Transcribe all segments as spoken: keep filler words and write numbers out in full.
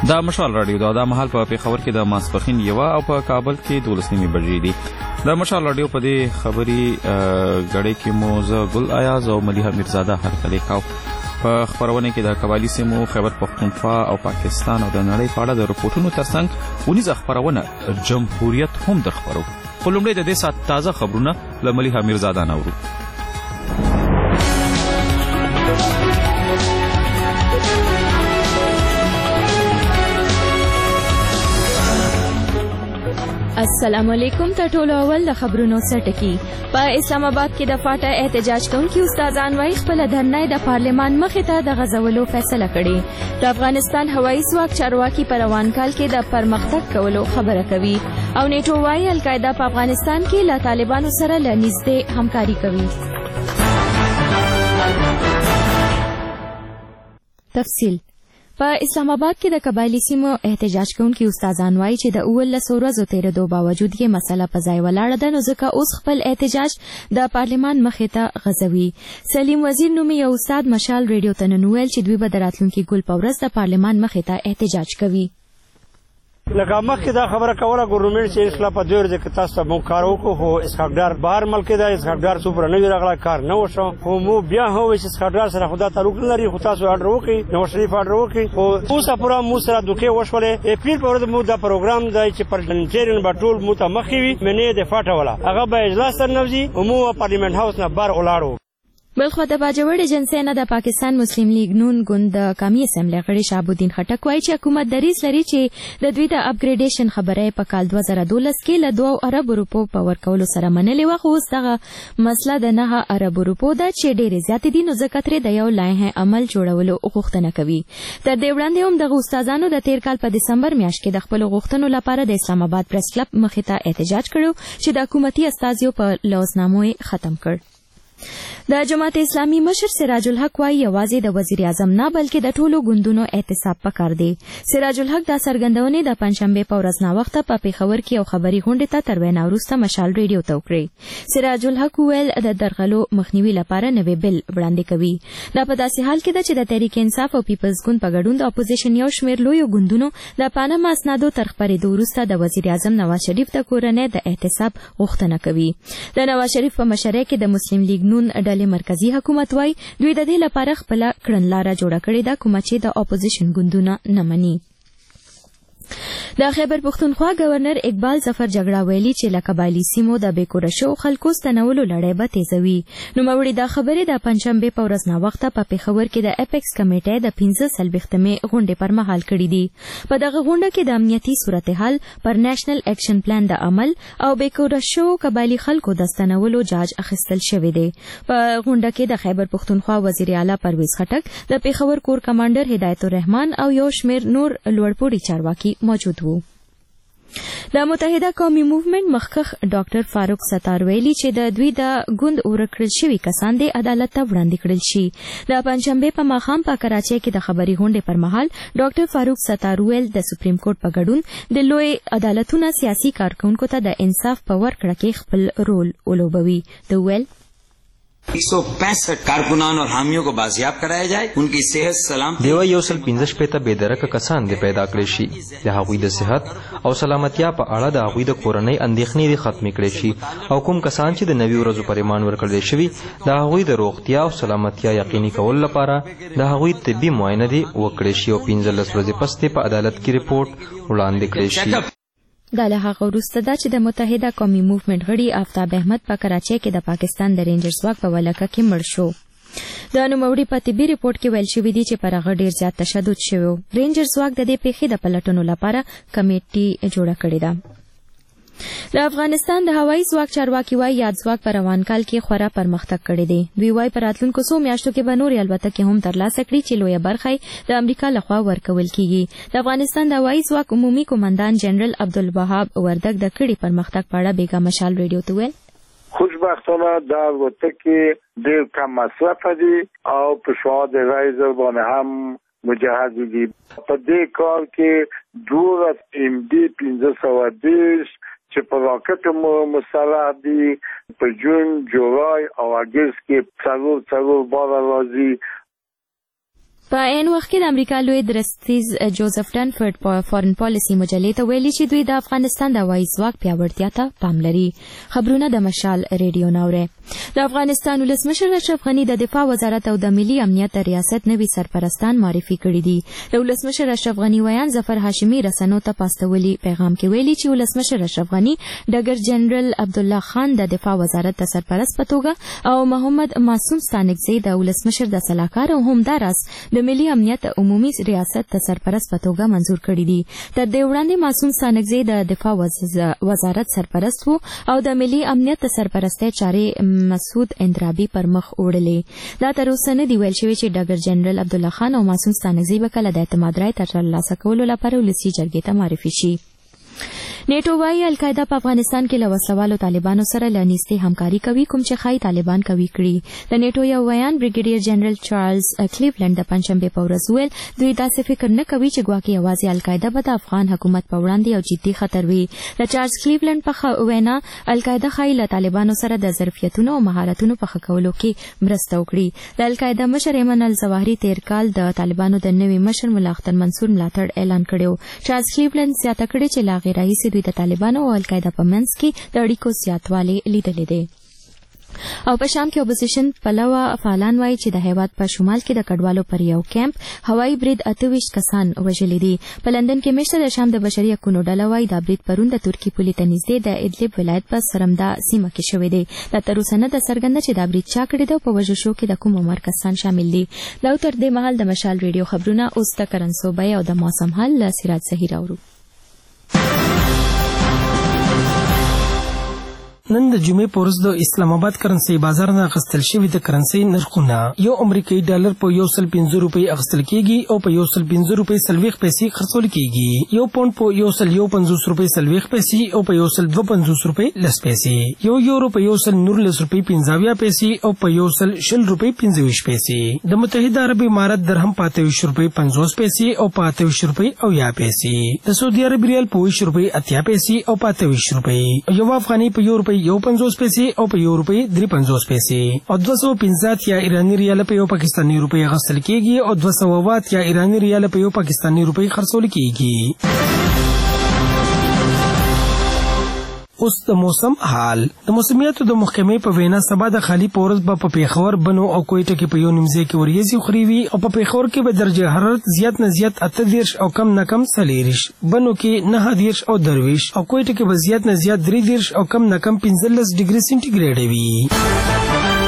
دا مشال رادیو دا د مهال په پیښور کې د ماسپخین یوه او په کابل کې دولس نیمې بجې دي. د مشال رادیو په دې خبري غړې کې مو زه ګل ایاز او ملیحه میرزاده هرکلی کاو. په خبرونه کې د قبایلی سیمو خیبر پختونخوا او پاکستان او د نړۍ په اړه د رپورټونو ترڅنګ ونیزه خبرونه جمهوریت هم در خبرو. خو لومړی د دې ساعت تازه خبرونه له ملیحه میرزاده نه اورو. السلام علیکم. ته ټولو اول د خبرونو سرټکی. په اسلام آباد کې د فاټا احتجاج کوونکي استادان وايي خپل دھرنه د پارلمان مخې ته د غځولو فیصله کړې. د افغانستان هوایي ځواک چارواکي په روان کال کې د پرمختګ کولو خبره کوي او نیټو وايي القاعده په افغانستان کې له طالبانو سره له نږدې همکاري کوي. تفصیل. په اسلام آباد کې د قبایلی سیمو احتجاج کوونکي استادان وايي چې د اولسو ورځو تیرېدو باوجود یې مسله په ځای ولاړه ده، نو ځکه اوس خپل احتجاج د پارلمان مخې ته غځوي. سلیم وزیر نومي یو استاد مشال ریډیو ته نن وویل چې دوی به د راتلونکي ګل په ورځ د پارلمان مخې ته احتجاج کوي. لکه مخکې دا خبره کوله ګورنمنټ چې اصلاح په دې ورځ کې تاسو ته موږ کار وکړو، خو اسحاقدار بهر ملک دی، اسحاقدار څومره نه وي راغلی، کار نه وشو. خو موږ بیا هم وایو چې اسحاقدار سره خو دا تعلق نه لري، خو تاسو اډر وکړئ، نواز شریف اډر وکړئ. خو اوسه پوره موږ سره دوکې وشولې. اپریل په ورځ موږ دا پروګرام دی چې پارلمنټریان به ټول موږ ته مخکې وي، منې د فاټه وله هغه به اجلاس ته نوځي او موږ پارلمنټ هاوس نه بار ولاړو. بلخوا د باجوړ ایجنسی نه د پاکستان مسلم لیگ نون ګوند د قومي اسمبلی غړي شهابالدین خټک وایي چې حکومت دریځ لري چې د دوی د اپګریډیشن خبره په کال دوه زره دولس کې له دوه اربو روپو په ورکولو سره منلې وه، خو اوس دغه مسله د نه اربو روپو ده چې ډېرې زیاتې دي، نو ځکه ترې د یو لایحه عمل جوړولو غوښتنه کوي. تر دې وړاندې هم دغه استادانو د تیر کال په دسمبر میاشت کې د خپلو غوښتنو لپاره د اسلام آباد پریس کلب مخې ته احتجاج کړی چې د حکومتي استازیو په لوزنامو یې ختم کړ. د جماعت اسلامي مشر سراج الحق وايي یوازې د وزیر اعظم نه بلکې د ټولو ګوندونو احتساب پکار دی. سراج الحق دا څرګندونې د پنځشنبې په ورځ ناوخته په پیښور کې یو خبري غونډې ته تر وینا وروسته مشال ریډیو ته وکړې. سراج الحق ویل د درغلو مخنیوي لپاره نوې بل وړاندې کوي. دا په داسې حال کې ده چې د تحریک انصاف او پیپلز ګوند په ګډون د اپوزیشن یو شمېر لویو ګوندونو د پانما اسنادو تر خپرېدو وروسته د وزیر اعظم نواز شریف د کورنۍ د احتساب غوښتنه کوي. د نواز شریف په مشرۍ کې د مسلم لیگ نون ډلې مرکزی حکومت وايي دوی د دې لپاره خپل کړنلاره جوړه کړې ده کومه چې د اپوزیشن ګوندونه نه مني. د خیبر پختونخوا گورنر اقبال ظفر جګړه ویلي چې له قبایلی سیمو د بېکوره شوو خلکو ستنولو لړۍ به تیزوي. نوموړي دا خبرې د پنځشنبې په ورځ ناوخته په پیښور کې د اپیکس کمیټې د پنځه څلوېښتمې غونډې پر مهال کړې دي. په دغه غونډه کې د امنیتي صورتحال پر نیشنل ایکشن پلان د عمل او بېکوره شوو قبایلی خلکو د ستنولو جاج اخیستل شوی دی. په غونډه کې د خیبر پختونخوا وزیر اعلی پرویز خټک، د پیښور کور کمانډر هدایت الرحمن او یو شمېر نور لوړپوړي چارواکي موجود وو. د متحده قومي موومنټ مخکښ ډاکټر فاروق ستار ویلي چې د دوی د ګوند ورک کړل شوي کسان د عدالت ته وړاندې کړل شي. د پنځشنبې په ماښام په کراچۍ کې د خبري غونډې پر مهال ډاکټر فاروق ستار ویل د سپریم کورټ په ګډون د لوی عدالتونو سیاسي کارکونکو ته د انصاف په ورکړه کې خپل رول ولوبوي. د ویل एक सौ पैंसठ कारकुनान और हामियों को बाजियाब कराया जाए, उनकी सेहत सलामती دیو یو سل پنځه شپېته بېدرکه کسان دې پیدا کړی شي، د هغوی د صحت او سلامتیا په اړه د هغوی د کورنۍ اندېښنې دې ختمې کړی شي، او کوم کسان چې د نوي ورځو پر ایمان ورکړل شوي د هغوی د روغتیا او سلامتیا یقیني کولو لپاره د هغوی طبي معاینه دې وکړی شي او پنځلس ورځې پس دې په عدالت کې رپورټ وړاندې کړی شي. دا له هغه وروسته ده چې د متحده قومي موومنټ غړي آفتاب احمد په کراچۍ کې د پاکستان د رینجر ځواک په ولکه کې مړ شو. د نوموړي په طبي ریپورټ کې ویل شوي دي چې پر هغه ډېر زیات تشدد شوی و. رینجر ځواک د دې پیښې د پلټنو لپاره کمیټې جوړه کړې ده. د افغانستان د هوایي ځواک چارواکي وايي یاد ځواک په روان کال کې خورا پرمختګ کړی دی. دوی وايي په راتلونکو څو میاشتو کې به نورې الوتکې هم ترلاسه کړي چې لویه برخه د امریکا لخوا ورکول کیږي. د افغانستان د هوایي ځواک عمومي قومندان جنرال عبدالوهاب وردګ د کړي پرمختګ په اړه بیګا مشال ریډیو ته ویل خوشبختانه دا الوتکې ډېر کم مصرفه دي او په شعاع د رایزر باندې هم مجهز دي. په دې کال کې دولس ام ډي پنځه سوه دېرش چې په راکټ مسلح دي په جون، جولای او اګست کې څلور څلور باره راځي. په عین وخت کې د امریکا لوی درستیز جوزف ډنفورد په فارن پالیسي مجلې ته ویلي چې دوی د افغانستان د هوایي ځواک پیاوړتیا ته پام لري. خبرونه د مشال ریډیو ناوړي. د افغانستان ولسمشر اشرف غني د دفاع وزارت او د ملي امنیت ریاست نوي سرپرستان معرفي کړي دي. د ولسمشر اشرف غني ویان ظفر هاشمي رسنو ته پاستولي پیغام کې ویلي چې ولسمشر اشرف غني ډګر جنرال عبدالله خان د دفاع وزارت د سرپرست په توګه او محمد معصوم ستانکزی د ولسمشر د سلاکار او همداراز د ملي امنیت عمومي ریاست ته سرپرست په توګه منظور کړي دي. تر دې وړاندې معصوم ستانکزی د دفاع وزارت سرپرست وو او د ملي امنیت سرپرستۍ چارې مسعود اندرابي پر مخ وړلې. دا تر اوسه نه دی ویل شوی چې ډګر جنرال عبدالله خان او معصوم ستانکزی به کله د اعتماد رایې ترلاسه کولو لپاره ولسي جرګې ته معرفي شي. نیټو وايي القاعده په افغانستان کې له وسلوالو طالبانو سره له نږدې همکاري کوي کوم چې ښایي طالبان کوي کړي. د نیټو یو ویان بریګیډیر جنرال چارلز کلیولند د پنجشنبې په ورځ ویل دوی داسې فکر نه کوي چې ګواکې یوازې القاعده به د افغان حکومت په وړاندې یو جدي خطر وي. د چارلز کلیولند په وینا القاعده ښایي له طالبانو سره د ظرفیتونو او مهارتونو په ښه کولو کې مرسته وکړي. د القاعده مشر ایمن الظواهري تیر کال د طالبانو د نوي مشر ملا اختر منصور ملاتړ اعلان کړی. چارلز کلیولند زیاته کړې چې لا غیر رئیس دوی د طالبانو او القاعده په منځ کې د اړیکو زیاتوالی لیدلی دی. او په شام کې اپوزیشن پلوه فعالان وایي چې د هیواد په شمال کې د کډوالو پر یو کیمپ هوایي برید اته ویشت کسان وژلي دي. په لندن کې مشر د شام د بشري حقوقو ډله وایي دا برید پرون د ترکیې پولې ته نږدې د ادلب ولایت په سرمدا سیمه کې شوی دی. دا تر اوسه نه ده څرګنده چې دا برید چا کړی دی او په وژل شوو کې د کوم عمر کسان شامل دي. دا تر دې مهال د مشال ریډیو خبرونه اوس د کرنسو بیې او د موسم حال له سراج زهیر اورو. نن د جمعې په ورځ د اسلام آباد کرنسي بازار نه اخیستل شوي د کرنسي نرخونه یو امریکایي ډالر په یو سل پنځه روپۍ اخیستل کېږي او په یو سل پنځه روپۍ څلوېښت پیسې خرڅول کېږي. یو پونډ په یو سل یو پنځوس روپۍ څلوېښت پیسې او په یو سل دوه پنځوس روپۍ لس پیسې. یو یورو په یو سل نولس روپۍ پنځه اویا پیسې او په یو سل شل روپۍ پنځه ویشت پیسې. د متحده عرب امارت درهم په اته ویشت روپۍ پنځوس پیسې او په اته ویشت روپۍ اویا پیسې. د سعودي عرب ریال په ویشت روپۍ اتیا پیسې او په اته ویشت روپۍ. یو افغاني په یو روپۍ یو پنځوس پیسې او په یو روپۍ درې پنځوس پیسې او دوه سوه پنځه اتیا ایراني ریال په یو پاکستاني روپۍ اخیستل کېږي او دوه سوه اوه اتیا ایراني ریال په یو پاکستاني روپۍ خرڅول کېږي. اوس د موسم حال. د موسمیاتو د محکمې په وینا سبا د خالي په ورځ به په پېښور بنو او کویټه کې په یو نیم ځای کې وریځې وخوري وي او په پېښور کې به درجه حرارت زیات نه زیات اته دېرش او کم نه کم څلېرویشت، بنو کې نهه دېرش او درویشت او کویټه کې به زیات نه زیات درې دېرش او کم نه کم پنځلس ډګري سینټیګریډ وي.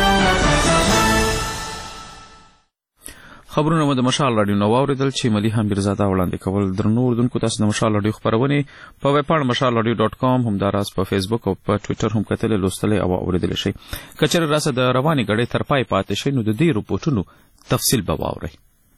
خبرونه مو د مشال راډیو نو واوریدل چې ملیحه میرزاده وړاندې کول. درنو اردوونکو تاسو د مشال راډیو خبرونه په ویب پاڼه مشال راډیو ډاټ کام همداراز په فیسبوک او په ټوئیټر هم کتلې لوستلې او اوریدل شي. کچره راسه د رواني غړې تر پای پاتې شي نو د دې رپورټونو تفصیل به واورئ.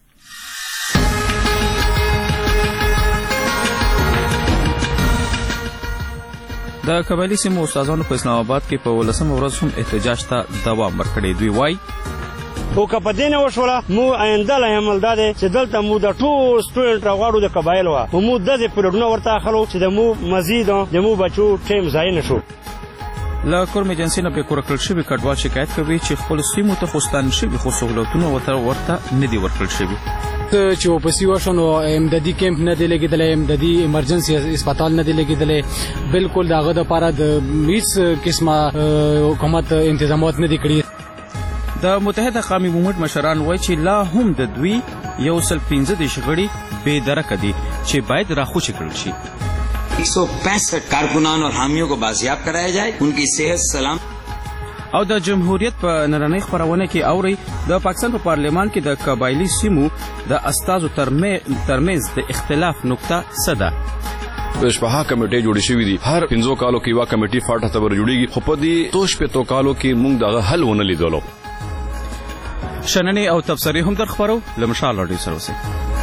د قبایلی سیمو استادانو په اسلام آباد کې په ولسمه ورځ هم احتجاج ته دوام ورکړی. دوی وایي خو که په دې نه وشوله مو آینده لا عمل دا دی چې دلته مو د ټول سټوډنټ راغواړو د قبایلو خو مو داسې پریډونه ورته اخلو چې د مو مزید د مو بچو ټیم ضایع نه شو. له کورم ایجنسۍ نه پرېکړه کړل شوي کډوال شکایت کوي چې خپلو سیمو ته خو ستانه شوي خو سهولتونه ورته نه دي ورکړل شوي. چې واپسي وشو نو امدادي کیمپ نه دی لګېدلی، امدادي ایمرجنسي اسپتال نه دی لګېدلی، بالکل د هغه دپاره د هېڅ قسمه حکومت انتظامات نه دي کړي. د متحده قومي مومنټ مشران وایي چې لا هم د دوی یو سل پنځه دېرش غړي بې درکه دي چې باید راخوشي کړل شي. ایک سو پینسٹھ کارکنان اور حامیوں کو بازیاب کرایا جائے، ان کی صحت سلام. او د جمهوریت په نننۍ خپرونه کې اوري د پاکستان په پارلمان کې د قبایلی سیمو د استازو ترمنځ د اختلاف نقطه څه ده. شپږه کمیټې جوړې شوې دي، هر پنځو کالو کې یوه کمیټې فاټه ته ورجوړېږي، خو په دې څو شپېتو کالو کې موږ دغه حل ونه لیدلو. شننې او تبصرې هم در خپرو. له مشال راډیو سره اوسئ.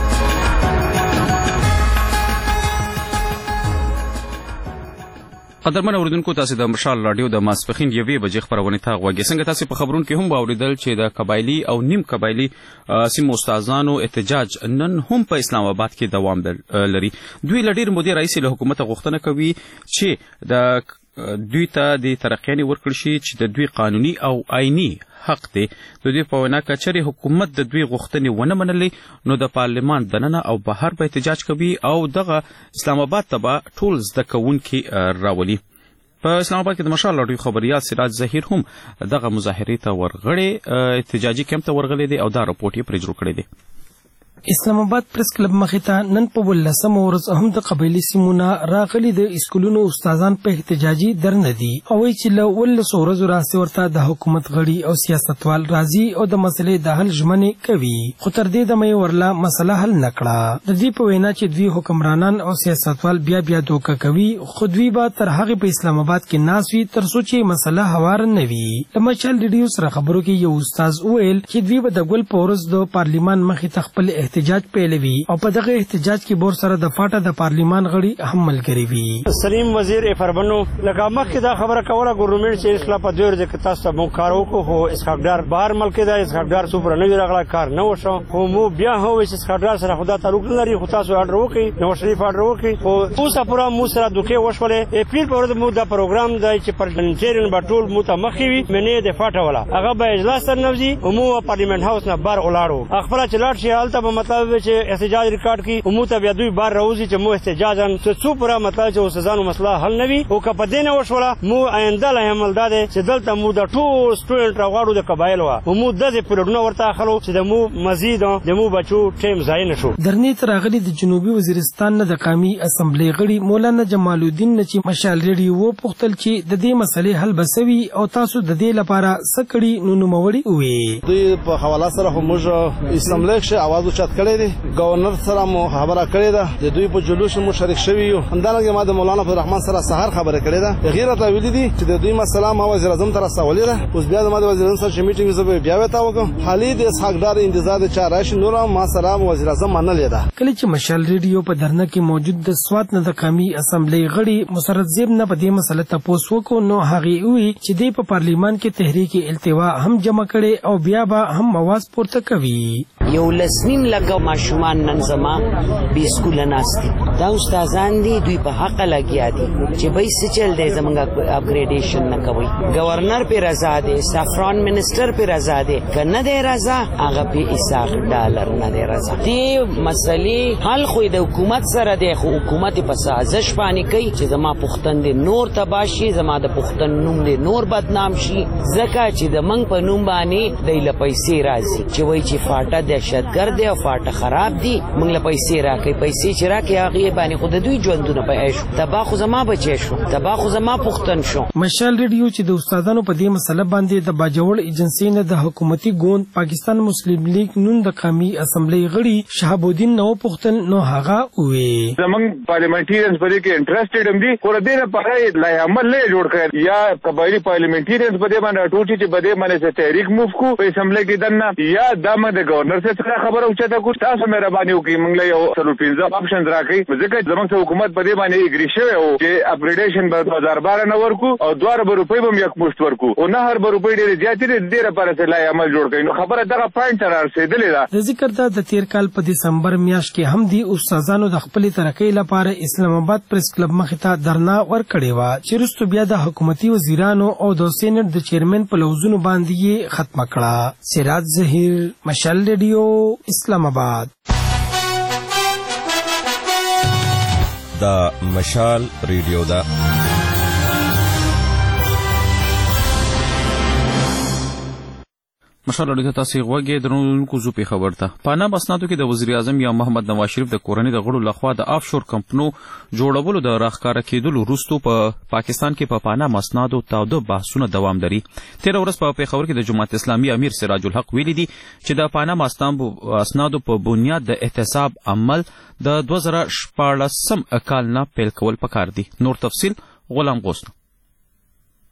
قدرمن اوریدونکو تاسو د مشال راډیو د ماسپښین یوې بجې خپرونې ته غوږ یې. څنګه تاسو په خبرونو کې هم واوریدل چې د قبایلی او نیم قبایلی سیمو استادانو احتجاج نن هم په اسلام آباد کې دوام لري. دوی له ډېرې مودې راهیسې له حکومته غوښتنه کوي چې د دوی ته د ترقیانې ورکړل شي چې د دوی قانوني او آئیني حق دی. د دوی په وینا که چېرې حکومت د دوی غوښتنې ونه منلې نو د پارلمان دننه او بهر به احتجاج کوي او دغه اسلام آباد ته به ټول زده کوونکي راولي. په اسلام آباد کې د مشال راډیو خبریال سراج ظهیر هم دغه مظاهرې ته ورغړی احتجاجي کیمپ ته ورغلی دی او دا رپورټ یې پرې جوړ کړی دی. اسلام آباد پریس کلب مخې ته نن په ولسمه ورځ هم د قبایلي سیمونه راغلي د اسکولونو استادان په احتجاجي درنه دي او وایي چې له ولسو ورځو راهیسې ورته د حکومت غړي او سیاستوال راځي او د مسلې د حل ژمنې کوي خو تر دې دمه یې ورله مسله حل نه کړه. د دوی په وینا چې دوی حکمرانان او سیاستوال بیا بیا دوکه کوي خو دوی به تر هغې په اسلام آباد کې ناست وي تر څو چې مسله هواره نه وي. د مشال ریډیو سره خبرو کې یو استاد وویل چې دوی به د ګل په ورځ د پارلیمان مخې ته خپل احتجاج پیلوي او په دغه احتجاج کې بور سره د فاټا د پارلیمان غړي هم ملګري وي. سلیم وزیر فربنو لکه مخکې دا خبره کوله ګورنمنت چې اسلا په دوی ورځ کې تاسو ته مو کار وکړو خو اسکاګدار بهر ملک دا اسکاګدار سوپر نه راغلا کار نه وشو خو مو بیا هو چې اسکاګدار سره خدا تعلق لري خو تاسو آرډر وکړي نو شریف آرډر وکړي خو اوس پورا مو سره دوکې وشولې اپریل په ورځ مو دا پروګرام دی چې پرلمنټریان بټول مو ته مخې وي منې د فاټا ولا هغه به اجلاس سره نوځي او مو پارلیمنت هاوس نه بار ولاړو خپل چې لاړ شي حالت په مطلب چې احتجاج ریکارډ کی عموت بیا دوی بار راوځي چې مو احتجاجن څه څو پورا مطلب چې اوسزانو مسله حل نوي او که په دې نه وشوله مو آینده له عمل داده چې دلته مو د ټول سټوډنټ راغواړو د قبایل وا مو دغه پلوډونه ورته اخلو چې د مو مزید د مو بچو ټیم ځای نشو. درنې تر راغلي د جنوبي وزیرستان نه د قومي اسمبلی غړي مولانا جمال الدین نه چې مشال ریډیو و پوښتل چې د دې مسلې حل بسوي او تاسو د دې لپاره څه کړي نو نوموړي وې. دوی په حواله سره موږ اسمبلی کې आवाज اوچت کړی دی گورنر سره مو خبره کړې ده د دوی په جلوس مو شریک شوی یو همدارنګه ما د مولانا عبدالرحمن سره سحر خبره کړې ده غیر ته ویلي دي چې د دوی مسله ما وزیر اعظم تر رسولې ده اوس بیا د وزیر اعظم سره میټینګ زه بیا وتا وکم حالي د اسحاقدار انتظار د چا راشي نور ما سلام وزیر اعظم منلې ده. کله چې مشال ریډیو په درنه کې موجود د سوات نه د قومي اسمبلی غړي مسرت زیب نه په دې مسله تاسو وکړو نو هغه وی چې د په پارلیمان کې تحریک التوا هم جمع کړي او بیا به هم مواز پورته کوي. یو لسنیم لګو ماشومان نن زما به سکول ناشتي دا استادان دي دوی په حق لګیا دي چې به څه چل دی زمونږ اپګریډیشن نه کوي گورنر په رضا دي سافران منسٹر په رضا دي کنه دی رضا هغه په اساق ډالر نه دی رضا دي مسلې حل خو د حکومت سره دی خو حکومت په سازش باندې کوي چې زما پښتون دي نور تباشي زما د پښتون نوم دي نور بدنام شي زکه چې د منګ په نوم باندې د لپیسې راځي چې وای چې فاټا دهشتګرد دی او فاټا خراب دي موږ له پیسې راکې پیسې چې راکې هغه باندې خود دوی ژوندونه پې شو تبا خو زما بچی شو تبا خو زما پښتون شو. مشال ریډیو چې د استادانو په دې مسله باندې د باجوړ ایجنسی نه د حکومتي ګوند پاکستان مسلم لیگ نون د قومي اسمبلی غړي شهاب الدین نو پښتون نو هغه وې زمنګ پارلیمنټریانز په دې کې انټرېسټډ هم دي کور دې نه پاره لای عمل نه جوړ کړ یا قبایلی پارلیمنټریانز په دې باندې ټوټي چې په دې باندې تحریک موف کو په اسمبلی کې دنه یا دمه د گورنر څخه خبره اوچته کو تاسو مهرباني وکړئ موږ له یو څلور پنځه آپشن راکړي ځکه زموږ حکومت په دې باندې اګری شوی او چې اپګریډیشن به دوه هزار بارہ نه ورکو او دوه ارب روپۍ به یک مشت ورکو او نه هر روپۍ ډېر زیاتې دي ډېر لپاره چې لای عمل جوړ کړي نو خبره دغه پوینټ تر رسیدلې ده. د ذکر ده د تیر کال په دسمبر میاشت کې هم دی استادانو د خپل ترقۍ لپاره اسلام آباد پریس کلب مخې ته درنا ورکړې و چې وروسته بیا د حکومتي وزیرانو او د سېنات د چیرمن په لوزونو باندې یې ختمه کړه. سراج ظهیر مشال ریډیو اسلام آباد. دا مشال ریډیو دا مشال ریډیو تاسو غوږی درنونکو زو په خبر ته پانا بسناتو کې د وزیر اعظم یا محمد نواز شریف د کورنۍ د غړو لخوا د آفشور کمپنو جوړولو د راخکاره کېدلو وروسته په پا پاکستان کې په پا پانا مسنادو تاوده بحثونه دوام لري. تیر ورځ په پیښور کې د جماعت اسلامي امیر سراج الحق ویلي دي چې د پانا مسنادو په بنیاد د احتساب عمل د دوه زره شپاړسم کال نه پیل کول پکار دي. نور تفصیل غلام غوث.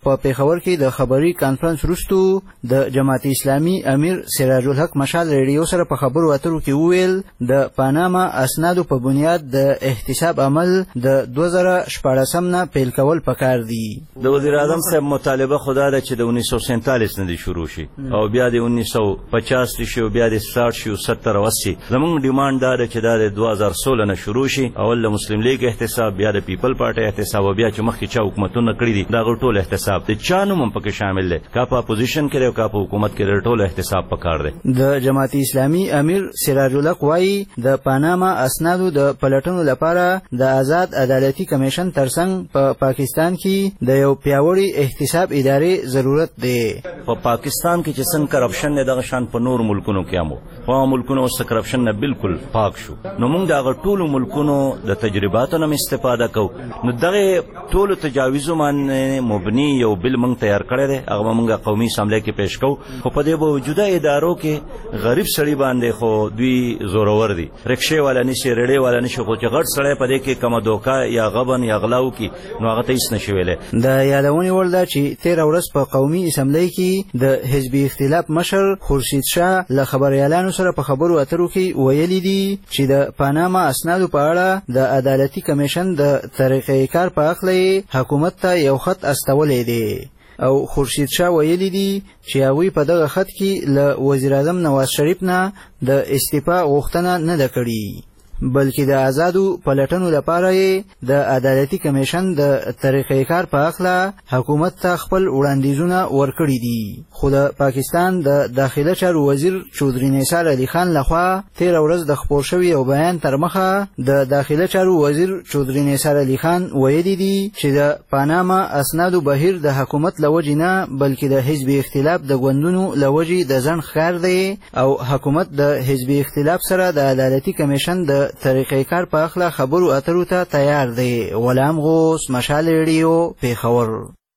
په پیښور کې د خبري کانفرنس وروسته د جماعت اسلامي امیر سراج الحق مشال ریډیو سره په خبرو اترو کې وویل د پاناما اسنادو په بنیاد د احتساب عمل د دوه زره شپاړسم نه پیل کول پکار دي. د وزیر اعظم صاحب مطالبه خدا ده چې د انیس سو سینتالیس نه شروع شي او بیا د انیس سو پچاس شي او بیا د ساठ شي او ستر او اسی. زموږ ډیمانډ ده چې دا د دوه زره سولہ نه شروع شي. اول د مسلم لیگ احتساب، بیا د پیپل پارټي احتساب او بیا چې مخکې چا حکومتونه کړی دي دا ټول احتساب د چا نوم پکې شامل دی، کا په اپوزیشن کې او کا په حکومت کې ټول احتساب پکار دی. د جماعت اسلامي امیر سراج الحق وايي د پاناما اسنادو د پلټنو لپاره د آزاد عدالتي کمیشن ترڅنګ په پا پاکستان کې د یو پیاوړي احتساب ادارې ضرورت دی. په پاکستان کې چې څنګه کرپشن نه دغه شان په نور ملکونو کې امو په ملکونو اوس کرپشن نه بالکل پاک شو. نو موږ دغه ټولو ملکونو د تجرباتو نه استفاده کوو. نو دغه ټولو تجاویزو باندې مبني یو بل موږ تیار کړی دی، هغه موږ قومي اسمبلی کې پیش کوو. خو په دې باوجود ادارو کې غریب سړي باندې خو دوی زورور دي، رکشې والا نشي، ریډې والا نشي، خو چې غټ سړی په دې کې کومه دوکه یا غبن یا غلاو کې نو هغه ته هیڅ نشي ویلی. د یادونې وړ ده چې تېره ورځ په قومي اسمبلی کې د حزبي اختلاف مشر خورشید شاه له خبریالانو سره په خبرو اترو کې ویلي دي چې د پاناما اسنادو په اړه د عدالتي کمیشن د طریقې کار په اخله حکومت ته یو خط استولی دی او خورشید شاه ویلي دي چې هغوی په دغه خط کې له وزیر اعظم نواز شریف نه د استعفا غوښتنه نه ده کړې بلکې د آزادو پلټنو لپاره یې د عدالتي کمیشن د طریقې کار په اخله حکومت ته خپل وړاندیزونه ورکړي دي. خو د پاکستان د داخله چارو وزیر چودري نثار علي خان لخوا تېره ورځ د خپور شوي یو بیان تر مخه د داخله چارو وزیر چودري نثار علي خان ویلي دي چې د پاناما اسنادو بهیر د حکومت له وجې نه بلکې د حزب اختلاف د ګوندونو له وجې د ځنډ ښکار دی او حکومت د حزب اختلاف سره د عدالتي کمیشن د طریقې کار په اخله خبرو اترو ته تیار دی. غلام غوث، مشال ریډیو، پیښور.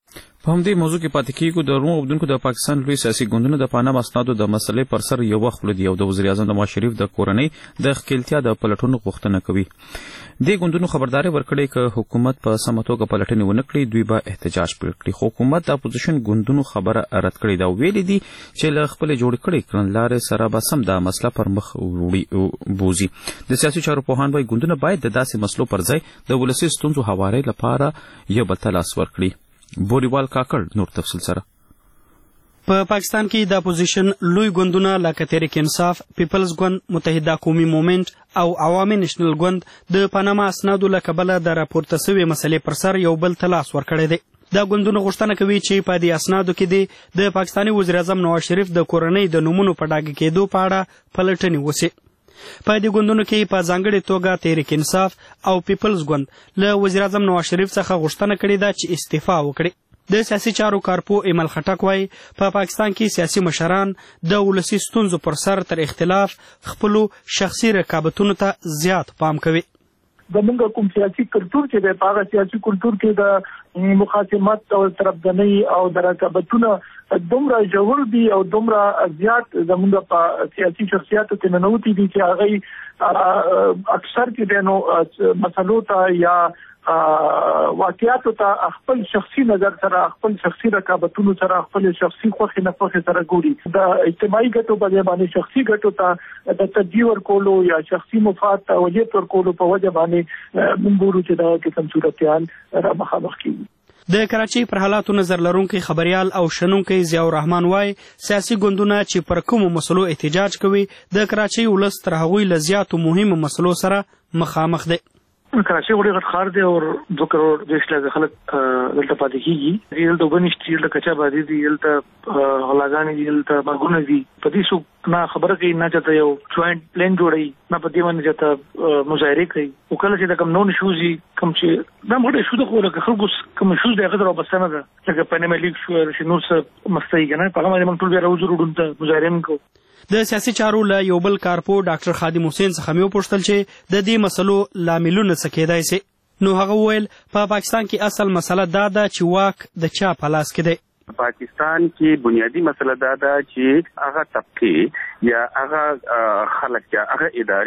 په همدې موضوع کې پاتې کېږو. د روم اوبدونکو د پاکستان لوی سیاسي ګوندونو د پاناما اسنادو د مسلې پر سر یو وخت ولدي او د وزیر اعظم نواز شریف د کورنۍ د ښکیلتیا د پلټنو غوښتنه کوي. دې ګوندونو خبرداري ورکړې که حکومت په سمه توګه پلټنې ونه کړي دوی به احتجاج پیل کړي. خو حکومت د اپوزیشن ګوندونو خبره رد کړې ده او ویلي دي چې له خپلې جوړې کړې کړنلارې سره به سم دا مسله پر مخ بوځي. د سیاسي چارو پوهان وايي ګوندونه باید د داسې مسلو پر ځای د ولسي ستونزو هوارۍ لپاره یو بل ته لاس ورکړي. بوریوال کاکړ نور تفصیل سره. په پاکستان کې د اپوزیشن لوی ګوندونه لکه تحریک انصاف، پیپلز ګوند، متحده قومي مومنټ او عوامي نېشنل ګوند د پاناما اسنادو له کبله د راپورته سوې مسلې پر سر یو بل ته لاس ورکړی دی. دا ګوندونه غوښتنه کوي چې په دې اسنادو کې د پاکستاني وزیر اعظم نواز شریف د کورنۍ د نومونو په ډاګه کېدو په اړه پلټنې وشي. په دې ګوندونو کې په ځانګړې توګه تحریک انصاف او پیپلز ګوند له وزیر اعظم نواز شریف څخه غوښتنه کړې ده چې استعفا وکړي. د سیاسي چارو کارپو ایمل خټک وايي په پاکستان کې سیاسي مشران د ولسي ستونزو پر سر تر اختلاف خپلو شخصي رقابتونو ته زیات پام کوي. زمونږ کوم سیاسي کلتور چې دی په هغه سیاسي کلتور کې د مخاصمت او طرفداري او د رقابتونو دومره ژور دي او دومره زیات زمونږ په سیاسي شخصیاتو کې ننوتي دي چې هغه اکثر کې د نو مسلو ته یا واقعیاتو ته خپل شخصي نظر سره خپل شخصي رقابتونو سره خپل شخصي خوښې نه خوښې سره ګوري. د اجتماعي ګټو په باندې شخصي ګټو ته د ترجیح ورکولو یا شخصي مفاد ته وجهت ورکولو په وجه باندې موږ ګورو چې دا قسم صورتحال را مخامخ کیږي. د کراچۍ پر حالاتو نظر لرونکی خبريال او شنونکی ضیاء الرحمن وايي سیاسي ګوندونه چې پر کومو مسلو احتجاج کوي د کراچۍ ولس تر هغوی له زیاتو مهمو مسلو سره مخامخ دی. کراچۍ وړي غټ ښار دی او دوه کروڑ دیش لږ خلک دلته پاتې کېږي. دلته اوبه نشته، دلته کچا بادي دي، دلته غلاګانې دي، دلته مرګونه دي. په دې څوک نه خبره کوي، نه چاته یو جوائنټ پلان جوړوي، نه په دې باندې چاته مظاهرې کوي. او کله چې د کوم نون ایشوز کوم چې دا موږ ایشو د خو لکه خلکو کوم ایشوز دی هغه راوبسته نه ده لکه پنیمه لیګ شو چې نور څه مستۍ کنه په هغه باندې موږ ټول بیا راوځو وروڼو ته مظاهرې هم کوو. د سیاسي چارو له یو بل کارپو ډاکټر خادم حسین څخه مې وپوښتل چې د دې مسلو لاملونه څه کېدای سي. نو هغه وویل په پاکستان کې اصل مسله دا ده چې واک د چا په لاس کې دی. پاکستان کې بنیادی مسله دا ده چې هغه طبقه یا هغه خلک یا هغه ادارې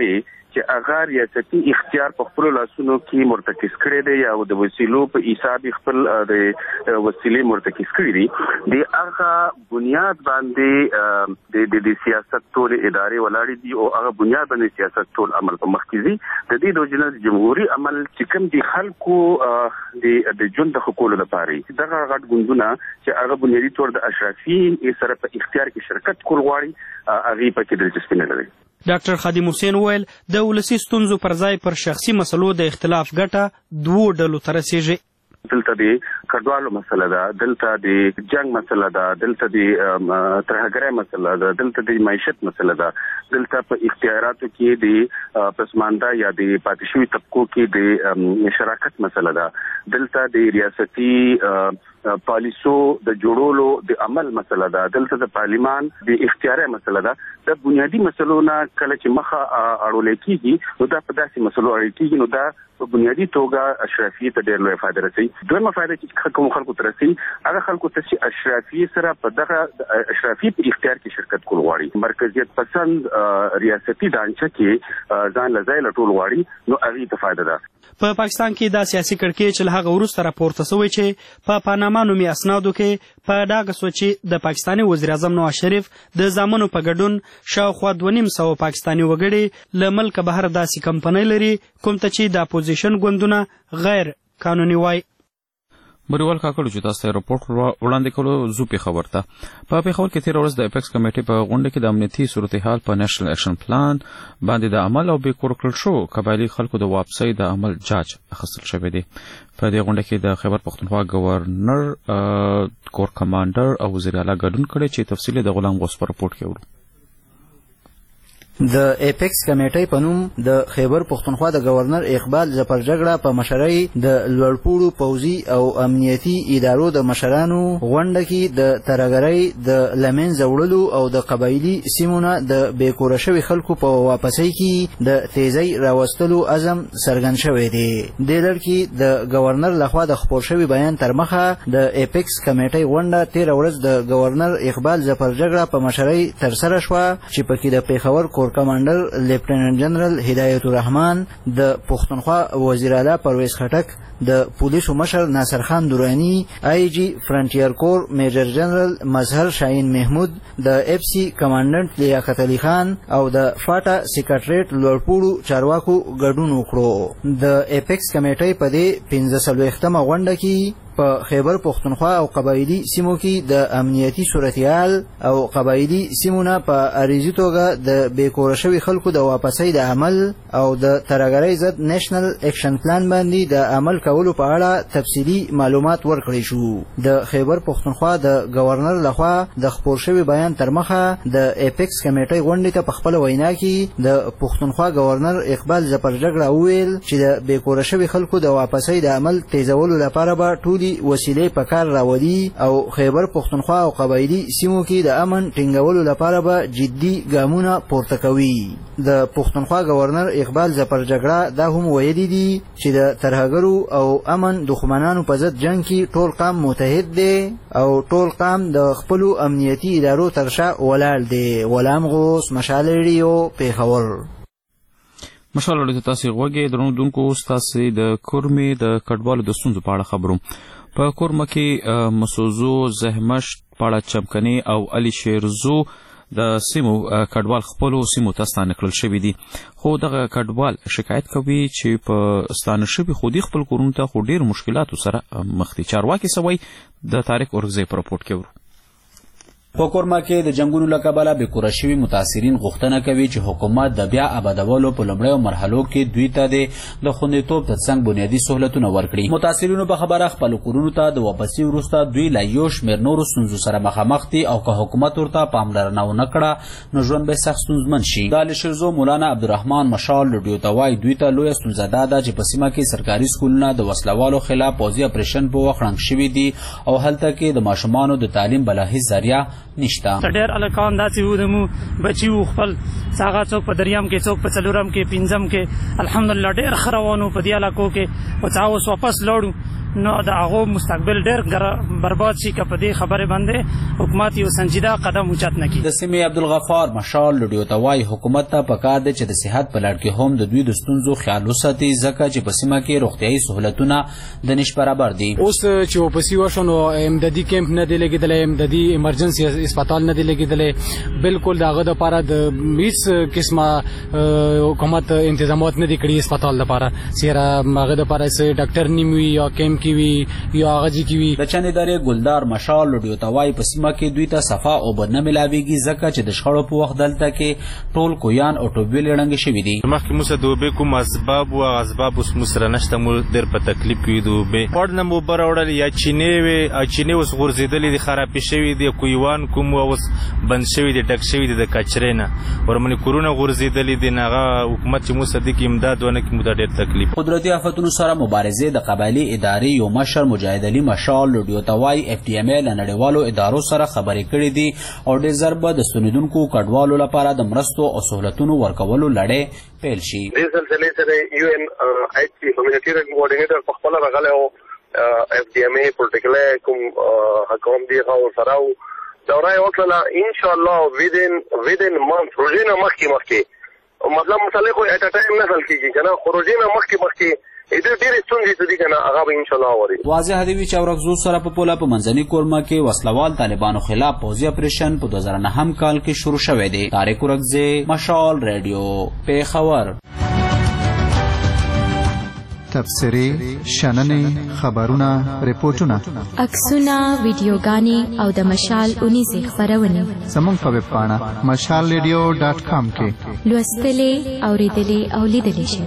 چې هغه ریاستي اختیار په خپل لاسونو کې مرتکز کړی دی یا د وسیلو په حساب خپل د وسیلې مرتکز کړی دی د هغه بنیاد باندې د د سیاست ټول ادارې ولاړې دي او هغه بنیاد باندې سیاست ټول عمل په مخ کې دي د دې د جمهوریت جمهوریت عمل چې کوم دي خلکو د د ژوند د حقوقو لپاره دغه غټ ګوندونه چې هغه بنیادي تور د اشرافي سره په اختیار کې شرکت کول غواړي هغه په کې دلچسپي نه لري. ډاکټر خادم حسین وویل د ولسي ستونزو پر ځای پر شخصي مسلو د اختلاف ګټه دوو ډلو ته رسیږي. دلته د کډوالو مسله ده، دلته د جنگ مسله ده، دلته د ترهګرۍ مسله ده، دلته د معیشت مسله ده، دلته په اختیاراتو کې د پسمانده یا د پاتې شوي طبقو کې د شراکت مسله ده، دلته د ریاستي پالیسو د جوړولو د عمل مسله ده، دلته د پارلیمان د اختیاري مسله ده. د بنیادی مسلو نه کله چې مخه اړول کېږي نو دا په داسې مسلو اړول کېږي نو دا په بنیادی توګه اشرافي ته ډېر لوی فایده رسوي. دویمه فایده چې کوم خلکو ته رسوي هغه خلکو ته چې اشرافي سره په دغه اشرافي په اختیار کې شرکت کول غواړي، مرکزیت پسند ریاستي ډانچه کې ځان له ځای لټول غواړي نو هغې ته فایده ده. په پاکستان کې دا سیاسي کړکېچ چې له هغه وروسته راپورته شوی چې په پاناما نومي اسنادو کې په ډاګه شو چې د پاکستاني وزیر اعظم نواز شریف د زامنو په ګډون شاوخوا دوه نیم سوه پاکستاني وګړي له ملکه بهر داسې کمپنۍ لري کوم ته چې د اپوزیشن ګوندونه غیر قانوني وایي. بریوال کاکړو چې تاسو ته راپورټ وړاندې کولو زو په خبر ته په پیښور کې تیر ورځ د اپیکس کمیټې په غونډه کې د امنیتي صورتحال په نېشنل اکشن پلان باندې د عمل او به کور کړل شو قبایلی خلکو د واپسۍ د عمل جاج اخیستل شوی دی. په دې غونډه کې د خیبر پښتونخوا گورنر، کور کمانډر او وزیر اعلی ګډون کړي چې تفصیل د غلام غوث په راپورټ کې ورو. د اپیکس کمیټې په نوم د خیبر پښتونخوا د گورنر اقبال ظفرجګړه په مشرۍ د لوړپوړو پوځي او امنیتي ادارو د مشرانو غونډه کې د ترهګرۍ د لمنځه وړلو او د قبایلي سیمونه د بېکوره شوي خلکو په واپسۍ کې د تیزۍ راوستلو عزم څرګند شوی دی. دې لړ کې د گورنر لخوا د خپور شوي بیان تر مخه د اپیکس کمیټې غونډه تېره ورځ د گورنر اقبال ظفرجګړه په مشرۍ ترسره شوه چې پکې د پیښور کور کمانډر لیفټیننټ جنرال هدایت الرحمن، د پښتونخوا وزیر اعلی پرویز خټک، د پولیسو مشر ناصر خان درانی، آی جی فرنټیر کور میجر جنرال مظهر شاهین محمود، د اف سی کمانډنټ لیاقت علي خان او د فاټا سیکریټریټ لوړپوړو چارواکو ګډون وکړو. د اپیکس کمیټې په دې پنځه څلوېښتمه غونډه کې په خیبر پښتونخوا او قبایلی سیمو کې د امنیتي صورتحال او قبایلی سیمونه په اریزي توګه د بېکوره شوي خلکو د واپسۍ د عمل او د ترهګرۍ ضد نیشنل اکشن پلان باندې د عمل کولو په اړه تفصیلي معلومات ورکړی شو. د خیبر پښتونخوا د گورنر لخوا د خپور شوي بیان تر مخه د اپیکس کمیټې غونډې ته په خپله وینا کې د پښتونخوا گورنر اقبال ظفرجګړه وویل چې د بېکوره شوي خلکو د واپسۍ د عمل تیزولو لپاره به ټولې وسیلې په کار راولي او خیبر پښتونخوا او قبایلی سیمو کې د امن ټینګولو لپاره به جدي ګامونه پورته کوي. د پښتونخوا گورنر اقبال ظفرجګړه دا هم ویلي دي چې د ترهګرو او امن دښمنانو په ضد جنګ کې ټول قام متحد دی او ټول قام د خپلو امنیتي ادارو تر شا ولاړ دی. غلام غوث، مشال ریډیو، پیښور. مشال ریډیو ته تاسو غوږی درنودونکو، ستاسو د کورمې د کډوالو د ستونزو په اړه خبرو. په کورمه کې مسوزو، زهمش، پاړه چمکني او علي شیرزو د سیمو کډوال خپلو سیمو ته ستانه کړل شوي دي، خو دغه کډوال شکایت کوي چې په ستانه شوي خودي خپل کورونو ته خو ډېر مشکلاتو سره مخ دي. چارواکي سوی د طارق اورګزی په راپورټ کې ورو. په کورما کې د جنگونو له کبله بېکوره شوي متاثرین غوښتنه کوي چې حکومت د بیا آبادولو په لومړیو مرحلو کې دوی ته د خوندیتوب ترڅنګ بنیادي سهولتونه ورکړي. متاثرینو په خبره خپلو کورونو ته د واپسي وروسته دوی له یو شمېر نورو ستونزو سره مخامخ دي او که حکومت ورته پاملرنه ونه کړه نو ژوند به سخت ستونزمن شي. د علي شیرزو مولانا عبدالرحمن مشال رډیو ته وایي دوی ته لویه ستونزه دا ده چې په سیمه کې سرکاري سکولونه د وسلوالو خلاف پوځي اپریشن په وخت ړنګ شوي دي او هلته کې د ماشومانو د تعلیم بله هیڅ ذریعه نشته. ډېر الکان داسې وو د مو بچي وو خپل څاغه څوک په دریام کې څوک په څلورم کې پنځم کې الحمدلله ډېر ښه روان وو په دې علاقو کې او څا اوس واپس لاړو نو د هغه مستقبل ډېر برباد شي که په دې خبرې باندې حکومت یو سنجیده قدم اوچت نه کړي. د سیمې عبدالغفار مشال لوډیو ته وایي حکومت ته پکار دی چې د صحت په لړ کې هم د دوی د ستونزو خیال وساتي ځکه چې په سیمه کې روغتیایي سهولتونه د نش برابر دي. اوس چې واپسي وشو نو امدادي کیمپ نه دی لګېدلی، امدادي ایمرجنسي اسپتال نه دی لګېدلی، بالکل د هغه دپاره د هېڅ قسمه حکومت انتظامات نه دي کړي اسپتال دپاره چېرې هغه دپاره څه ډاکټر نیم وي یا کیمپ کې وي یا هغه ځای کې وي. د چند ادارې ګلدار مشال لوډیو ته وایي په سیمه کې دوی ته صفا اوبه نه میلاویږي ځکه چې د شخړو په وخت دلته کې ټول کویان او ټوبویل ړنګې شوي دي. مخکې موږ د اوبې کوم اسباب و اسباب اوس موږ سره نشته، موږ ډېر په تکلیف کې یو. د اوبې غوړ نه مو اوبه راوړلې یا چینې وې، چینې اوس غورځېدلې دي، خرابې شوي دي، کویوان کوم اوس بند شوي دي، ډک شوي دي د کچرې نه، ورمنې کورونه غورځېدلي دي. نه هغه حکومت چې موږ سره دي کې امداد ونه کړي موږ ته ډېر تکلیف. قدرتي آفتونو سره مبارزې د قبایلي ادارې یو مشر مجاهد علي مشال لوډیو ته وایي اف ټي ایم ای له نړیوالو ادارو سره خبرې کړې دي او ډېر ژر به د ستنېدونکو کډوالو لپاره د مرستو او سهولتونو ورکولو لړۍ پیل شي. دې سلسلې سره یو ان ایچ سی هیومانیټیرین کوارډینیټر په خپل راغلی او اف ډي ایم ای پروتوکول کوم حکومت دی او سره دوره وکړه ان شاء الله within within month روزینه مخکې مخکې مطلب مسلې خو اټ ټایم نه حل کیږي کنه، خو روزینه مخکې مخکې دې ډېرې ستونزې څه دي کنه هغه به ان شاء الله اوري. واضح دی چې اورغزو سره په پوله په منځني کورما کې وسلوال طالبانو خلاف پوځي اپریشن په دوه زره نهم کال کې شروع شوی دی. طارق اورغزی، مشال ریډیو، پیښور. تبصرې، شننې، خبرونه، ریپورتونه، عکسونه، ویډیوګانې او د مشال اونیزې خپرونې زموږ په ویب پاڼه مشال ریډیو ډاټ کام کې لوستلې، اورېدلې او لیدلې شئ.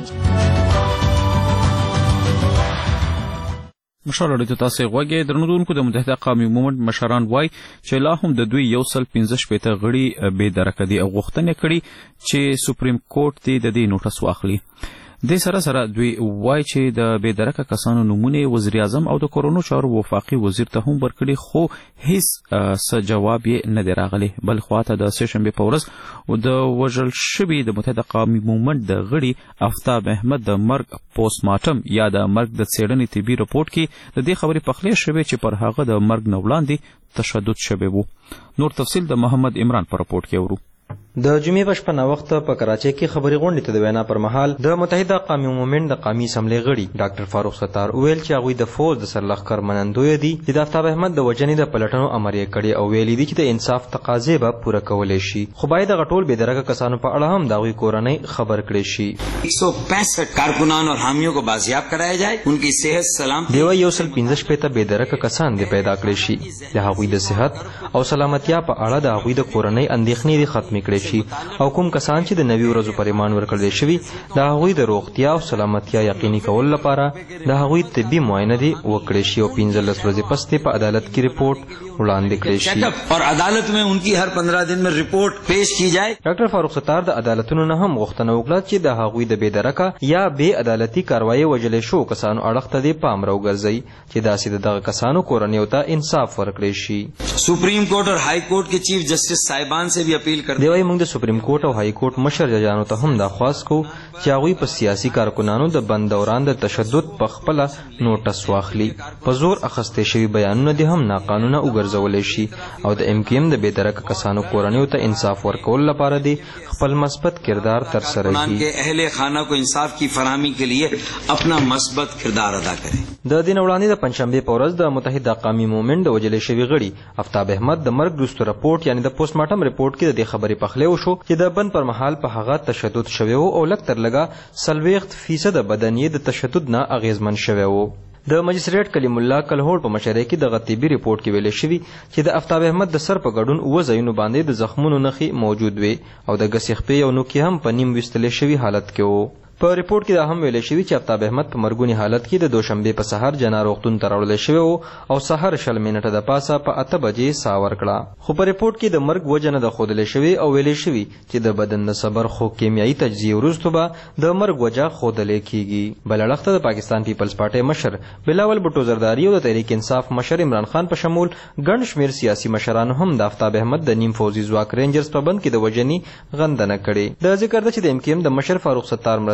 مشال اړیدو تاسې غوږی درنودونکو د متحده قومي مومنټ مشران وای چې لا هم د دوی یو سل پنځه شپېته غړي بې درکه دي او غوښتنې کړي چې سپریم کورټ دې د دې نوټس واخلي. دې سره سره دوی وای چې د بې درکه کسانو نومونه وزیر اعظم او د کورونو چارو وفاقي وزیر ته هم ورکړي خو هیڅ څه جواب یې نه دی راغلی. بل خواته د سه شنبې په ورځ د وژل شوي د متحده قومي مومنټ د غړي آفتاب احمد د مرګ پوسټ مارټم یا د مرګ د څېړنې طبي رپورټ کې د دې خبرې پخلی شوې چې پر هغه د مرګ نه وړاندې تشدد شوی و. نور تفصیل د محمد عمران په رپورټ کې اورو. د جمعې په شپه ناوخته په کراچۍ کې خبري غونډې ته د وینا پر مهال د متحده قومي مومنټ د قومي اسمبلی غړي ډاکټر فاروق ستار ویل چې هغوی د فوج د سرلښکر منندوی دي چې د آفتاب احمد د وژنې د پلټنو امر یې کړی او ویلي دي چې د انصاف تقاضې به پوره کولی شي، خو باید دغه ټول بې درکه کسانو په اړه هم د هغوی کورنۍ خبر کړی شي. ایک سو پینسٹھ کارکنان اور حامیوں کو بازیاب کرایا جائے، ان کی صحت سلام دیوه یو سل پنځه شپېته بې درکه کسان دې پیدا کړی شي، د هغوی د صحت او سلامتیا په اړه د هغوی د کورنۍ اندېښنې دې ختمې کړی شي او کوم کسان چې د نوي ورځو پر ایمان ورکړل شوي د هغوی د روغتیا او سلامتیا یقیني کولو لپاره د هغوی طبي معاینه دې وکړی شي او پنځلس ورځې پس دې په عدالت کې رپورټ وړاندې کړی شي اور عدالت میں ان کی هر پندرہ دن میں رپورٹ پیش کی جائے. ډاکټر فاروق ستار د عدالتونو نه هم غوښتنه وکړه چې د هغوی د بې درکه یا بې عدالتي کاروایي وژلې شو کسانو اړخ ته دې پام راوګرځوي چې داسې د دغه کسانو کورنیو ته انصاف ورکړی شي. سپریم کورٹ اور هائی کورٹ کے چیف جسٹس صاحبان سے بھی اپیل کرتے دی وايي موږ د سپریم کورټ او هائی کورټ مشر ججانو ته هم دا خواست کو چې هغوی په سیاسي کارکنانو د بند دوران د تشدد په خپله نوټس واخلي. په زور اخیستې شوي بیانونه دې هم ناقانونه وګرځولی شي او د ام کیو ایم د بې درکه کسانو کورنیو ته انصاف ورکولو لپاره دې خپل مثبت کردار ترسره کړي. اهل خانه کو انصاف کی فراہمی کے لیے اپنا مثبت کردار ادا کریں. د دې نه وړاندې د پنجشنبې په ورځ د متحده قومي مومنټ د وژلې شوي غړي آفتاب احمد د مرګ وروسته رپورټ یعنې د پوسټ مارټم رپورټ کې د دې خبرې پخلی وشو چې د بند پر مهال په هغه تشدد شوی و او لږ تر لږه څلوېښت فیصده بدن یې د تشدد نه اغېزمن شوی و. د مجسټریټ کلیم الله کلهوړ په مشرۍ کې دغه طبي رپورټ کې ویل شوي چې د آفتاب احمد د سر په ګډون اووه ځایونو باندې د زخمونو نښې موجود وې او د ګسې خپې یو نوکي هم په نیم ویستلی شوي حالت کې و. په ریپورټ کې دا هم ویل شوي چې آفتاب احمد په مرګوني حالت کې د دوشنبې په سهار جنا روغتون ته راوړل شوی و او سهار شل منټه د پاسه په اته بجې ساه ورکړه. خو په ریپورټ کې د مرګ وجه نه ده ښودلی شوې او ویلې شوي چې د بدن د صبر خو کیمیایي تجزیې وروسته به د مرګ وجه ښودلی کیږي. بل اړخ ته د پاکستان پیپلز پارټۍ مشر بلاول بټو زرداري او د تحریک انصاف مشر عمران خان په شمول ګڼ شمېر سیاسي مشرانو هم د آفتاب احمد د نیم فوزي ځواک رینجرز په بند کې د وژنې غندنه کړې. د ذکر ده چې د ام کیو ایم د مشر فاروق ستار مرستیال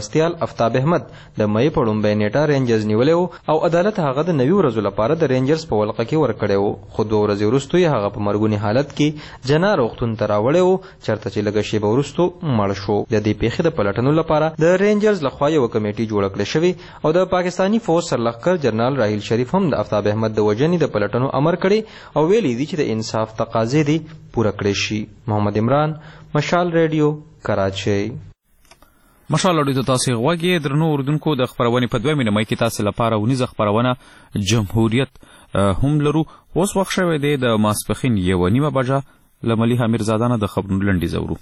مرستیال افتاب احمد د مې په لومبۍ نیټه رینجرز نیولی و او عدالت هغه د نوي ورځو لپاره د رینجرز په ولقه کې ورکړی و، خو دوه ورځې وروستو یې هغه په مرګوني حالت کې جنا روغتون ته راوړی و چېرته چې لږه شېبه وروستو مړ شو. د دې پیښې د پلټنو لپاره د رینجرز لخوا یوه کمیټي جوړه کړې شوې او د پاکستاني فوج سرلښکر جنرال راحیل شریف هم د افتاب احمد د وژنې د پلټنو امر کړی او ویلي دي چې د انصاف تقاضې دې پوره کړې شي. محمد عمران، مشال ریډیو، کراچۍ. مشال اورېدو ته تاسې غوږ یې درنو اردونکو. د خپرونې په دویمې نیمایي کې تاسې لپاره اونیزه خپرونه جمهوریت هم لرو. اوس وخت شوی دی د ماسپښین یوه نیمه بجه. له ملیحه میرزاده نه د خبرونو لنډیز اورو.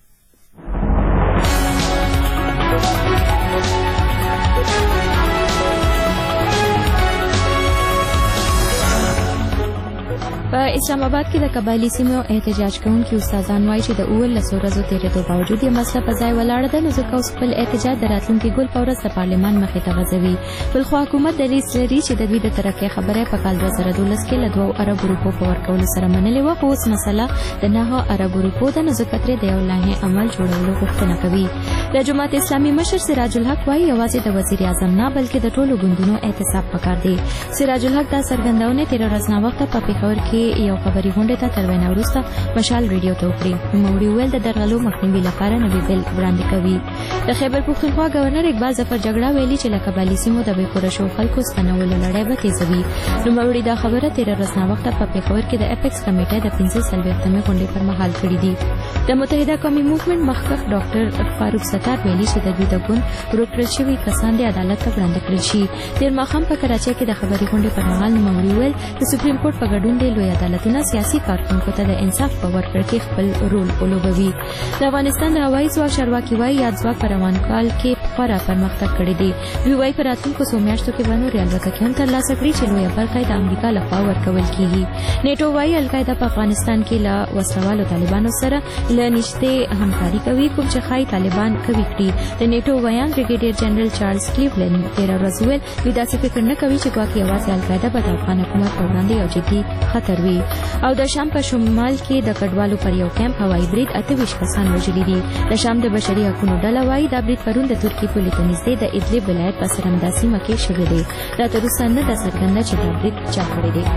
په اسلام آباد کې د قبایلي سیمو احتجاج کوونکي استادان وایي چې د اوولسو ورځو تېرېدو باوجود یې مسله په ځای ولاړه ده، نو ځکه اوس خپل احتجاج د راتلونکي ګل په ورځ د پارلمان مخې ته غځوي. بلخوا حکومت دریځ لري چې د دوی د ترقۍ خبره په کال دوه زره دولس کې له دوو اربو روپو په ورکولو سره منلې وه، خو اوس مسله د نهه اربو روپو ده، نو ځکه ترې د یو لایحې عمل جوړولو غوښتنه کوي. د جماعت اسلامي مشر سراج الحق وایي یوازې د وزیر اعظم نه بلکې د ټولو ګوندونو احتساب پکار دی. سراج الحق دا څرګندونه تېره ورځ ناوخته په پېښور کې یو خبري غونډې ته تر وینا وروسته مشال ریډیو ته وکړې. نوموړي وویل د درغلو مخنیوي لپاره نوي بل وړاندې کوي. د خیبر پښتونخوا ګورنر اقبال ظفر جګړه ویلي چې له قبایلي سیمو د بې کوره شوو خلکو ستنولو لړۍ به تیزوي. نوموړي دا خبره تېره ورځ ناوخته په پېښور کې د اپیکس کمیټې د پنځه څلوېښتمې غونډې پر مهال کړي دي. د متحده قومي موومېنټ مخکښ ډاکټر فاروق ستار ویلي چې د دوی د ګوند ورک کړل شوي کسان د عدالت ته وړاندې کړل شي. تېر ماښام په کراچۍ کې د خبري غونډې پر مهال نوموړي وویل د سپریم کورټ په ګډون د لوی عدالتونه سیاسي کارکوونکو ته د انصاف په ورکړه کې خپل رول ولوبوي. د افغانستان د هوایي ځواک چارواکي وایي یاد ځواک په روان کال کې خورا پرمختګ کړی دی. دوی وایي په راتلونکو څو میاشتو کې به نورې الوتکې هم ترلاسه کړي چې لویه برخه یې د امریکا لخوا ورکول کیږي. نیټو وایي القاعده په افغانستان کې له وسلوالو طالبانو سره له نږدې همکاري کوي، کوم چې ښایي طالبان قوي کړي. د نیټو ویان بریګیډیر جنرال چارلز کلیولینډ تېره ورځ وویل دوی داسې فکر نه کوي چې ګواکې یوازې القاعده به د افغان حکومت په وړاندې یو جدي خطر وي. او د شام په شمال کې د کډوالو پر یو کیمپ هوایي برید اته ویشت کسان وژلي دي. د شام د بشري حقونو ډله وایي دا برید پرون د ترکیې پولې ته نږدې د ادلب ولایت په سرمدا سیمه کې شوی دی. دا تر اوسه نه ده څرګنده چې دا برید چا کړی دی.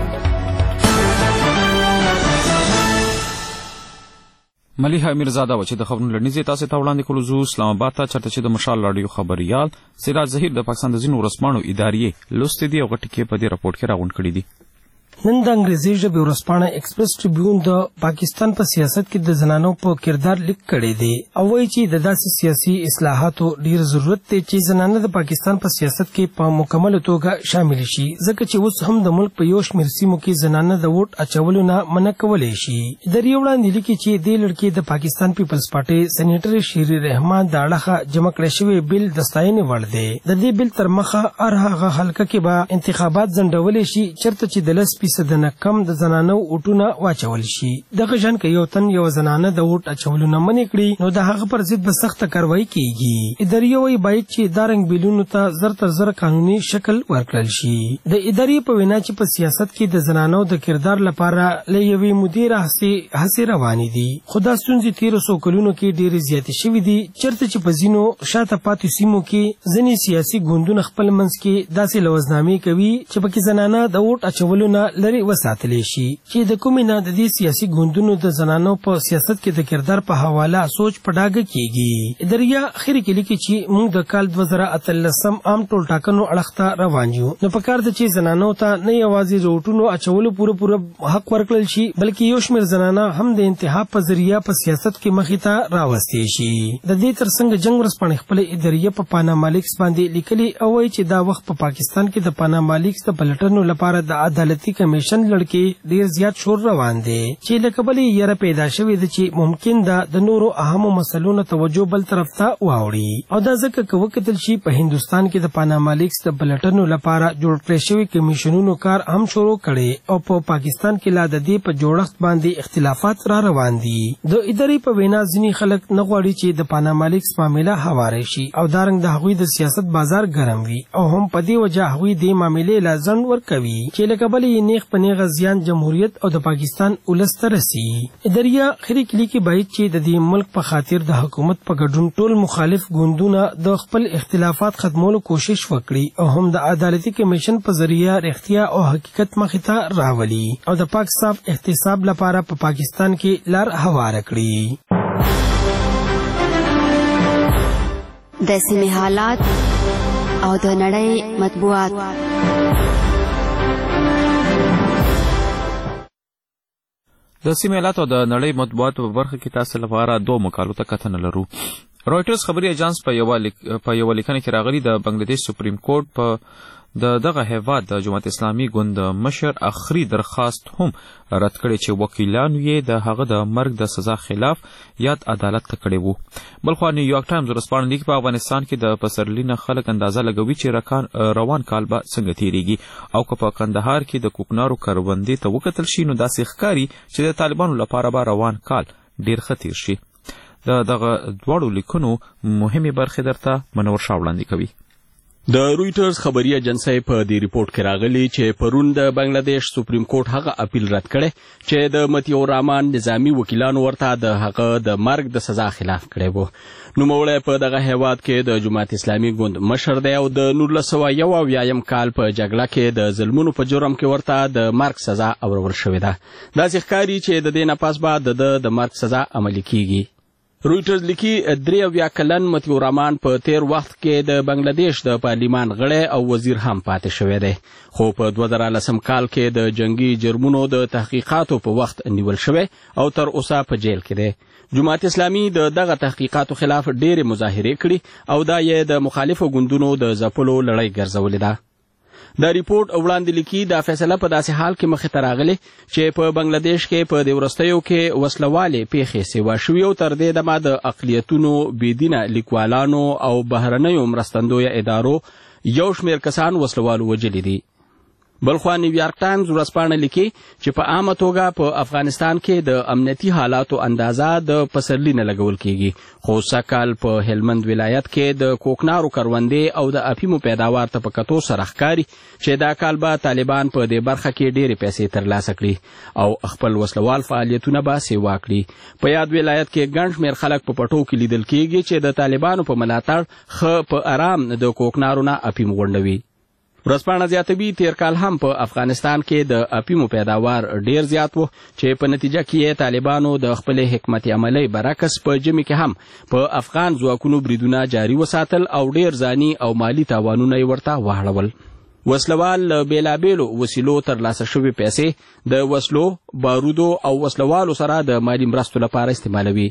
ملیحه میرزاده و چې د خبرونو لنډیز تاسو ته وړاندې کولو. زه اسلام آباد ته چېرته چې د مشال راډیو خبریال سراج ظهیر د پاکستان د ځینو ورځپاڼو ادارې لوستې دي او غټې کې په دې راپورټ کې راغونډ کړي دي. نن د انګریزي ژبې ورځپاڼه ایکسپریس ټریبیون د پاکستان په سیاست کې د زنانو په کردار لیک کړی دی او وایي چې د داسې سیاسي اصلاحاتو ډیر ضرورت دی چې زنانه د پاکستان په سیاست کې په مکمله توګه شامل شي، ځکه چې اوس هم د ملک په یو شمېر سیمو کې زنانه د ووټ اچولو نه منع کولی شي. ادارې وړاندې لیکي چې دې لړکې د پاکستان پیپلز پارټۍ سینیټر شیر رحمان د اړخه جمع کړی شوی بل د ستاینې وړ دی. د دې بل تر مخه هر هغه حلقه کې به انتخابات ځنډولی شي چېرته چې د لس فیصد نه کم د زنانو ووټونه واچول شي. دغه شان که یو تن یو زنانه د ووټ اچولو نه منع کړي نو د هغه پر ضد به سخته کاروایي کیږي. ادارې وایي باید چې دا رنګ بیلونو ته زر تر زر قانوني شکل ورکړل شي. د ادارې په وینا چې په سیاست کې د زنانو د کردار لپاره له یوې مودې راهیسې هڅې روانې دي، خو دا ستونزې تېرو څو کلونو کې ډېرې زیاتې شوې دي چېرته چې په ځینو شاته پاتې سیمو کې ځینې سیاسي ګوندونه خپل منځ کې داسې لوزنامې کوي چې پکې زنانه د ووټ اچولو نه لرې وساتلی شي چې د کومې نه د دې سیاسي ګوندونو د زنانو په سیاست کې د کردار په حواله سوچ په ډاګه کیږي. ادارې اخر کې لیکي چې موږ د کال دوه زره اتلسم عام ټولټاکنو اړخ ته روان یو، نو پکار ده چې زنانو ته نه یوازې د ووټونو اچولو پوره پوره حق ورکړل شي بلکې یو شمېر زنانه هم د انتخاب په ذریعه په سیاست کې مخې ته راوستې شي. د دې ترڅنګ جنګ ورځپاڼې خپل ادارې په پاناما لیکس باندې لیکلي او وایي چې دا وخت په پاکستان کې د پاناما لیکس د پلټنو لپاره د عدالتي کمیشن لړکې ډیر زیات شور روان دی چې له کبله یې پیدا شوې ده چې ممکن ده د نورو اهمو مسلو نه توجه بل طرف ته واوړي. او دا ځکه که وکتل شي په هندوستان کې د پاناما لیکس د پلټنو لپاره جوړ کړی شوي کمیشنونو کار هم شروع کړي او په پاکستان کې لا د دې په جوړښت باندې اختلافات را روان دي. د ادارې په وینا ځینې خلک نه غواړي چې د پاناما لیکس معامله هواره شي او دارنګ د هغوی د سیاست بازار ګرم وي او هم په دې وجه هغوی دې معاملې لا ځنډ ورکوي چې له کبله یې نیغ په نیغه زیان جمهوریت او د پاکستان ولس ته رسي. اداریا خري کلی کې باید چې د دې ملک په خاطر د حکومت په ګډون ټول مخالف ګوندونه د خپل اختلافات ختمولو کوشش وکړي او هم د عدالتي کمیشن په ذریعہ رښتیا او حقیقت مخې ته راولي او د پاک صاف احتساب لپاره په پا پاکستان کې لار هواره کړي. د سیمې حالات او د نړۍ مطبوعات. د سیمې حالات او د نړۍ مطبوعات په برخه کې تاسو لپاره دوه مقالو ته کتنه لرو. رويټرز خبري اژانس په یو په یو لیکنه کې راغلي د بنگلاديش سپریم کورټ په د دغه هیواد د جماعت اسلامي ګوند مشر اخري درخواست هم رد کړي چې وکیلانو یې د هغه د مرګ د سزا خلاف یاد عدالت ته کړی وو. بلخو نیویارک ټایمز ورسپانه لیکي په افغانستان کې د پسرلي نه خلک اندازه لګوي چې روان کال به څنګه تیریږي او که په قندهار کې د کوکنارو کروندې ته وکتل شي نو داسې ښکاري چې د طالبانو لپاره به روان کال ډیر ښه تیر شي. د دغه دواړو لیکنو مهمې برخې درته منور شاه وړاندې کوي. د رويټرز خبري اژانسۍ په دې ریپورت کې راغلي چې پرون د بنگلاديش سپریم کورټ هغه اپیل رد کړي چې د متیور رحمان نظامی وکیلانو ورته د هغه د مرګ د سزا خلاف کړی وو. نوموړی په دغه هیواد کې د جماعت اسلامي ګوند مشر دی او د نولس سوه یو اویایم کال په جګړه کې د ظلمونو په جرم کې ورته د مرګ سزا اورول شوې ده. داسې ښکاري چې د دې نه پس به د د مرګ سزا عملي کیږي. رويټرز لیکي درې اویا کلن متیور رحمان په تیر وخت کې د بنگلاديش د پارلیمان غړی او وزیر هم پاتې شوی دی، خو په دوه زره لسم کال کې د جنگي جرمونو د تحقیقاتو په وخت نیول شوی او تر اوسه په جیل کې دی. جماعت اسلامي د دغه تحقیقاتو خلاف ډېرې مظاهرې کړي او دا یې د مخالفو ګوندونو د ځپلو لړۍ ګرځولې ده. دا ریپورت وړاندې لیکي دا فیصله په داسې حال کې مخې ته راغلې چې په بنگلاديش کې په دې وروستیو کې وسلوالې پیښې سیوا شوي او تر دې دمه د اقلیتونو بېدینه لیکوالانو او بهرنیو مرستندویه ادارو یو شمېر کسان وسلوالو وژلي دي. بلخوا نیویارک ټایمز ورځپاڼه لیکي چې په عامه توګه په افغانستان کې د امنیتي حالاتو اندازه د پسرلي نه لګول کیږي، خو سږکال په هلمند ولایت کې د کوکنارو کروندې او د افیمو پیداوار ته په کتو سره ښکاري چې دا کال به طالبان په دې برخه کې ډېرې پیسې ترلاسه کړي او خپل وسلوال فعالیتونه به سیوا کړي. په یاد ولایت کې ګڼ شمېر خلک په پټو کې لیدل کیږي چې د طالبانو په ملاتړ ښه په ارام د کوکنارو نه افیم غونډوي. ورځپاڼه زیاتوي تیر کال هم په افغانستان کې د افیمو پیداوار ډیر زیات وو چې په نتیجه کې طالبانو د خپل حکمت عملی برعکس په جمی کې هم په افغان ځواکونو بریدونه جاري وساتل او ډیر ځاني او مالی تاوانونه ورته واړول. وسلوال له بېلابېلو وسیلو ترلاسه شوې پیسې د وسلو، بارودو او وسلوالو سره د مالي مرستو لپاره استعمالوي.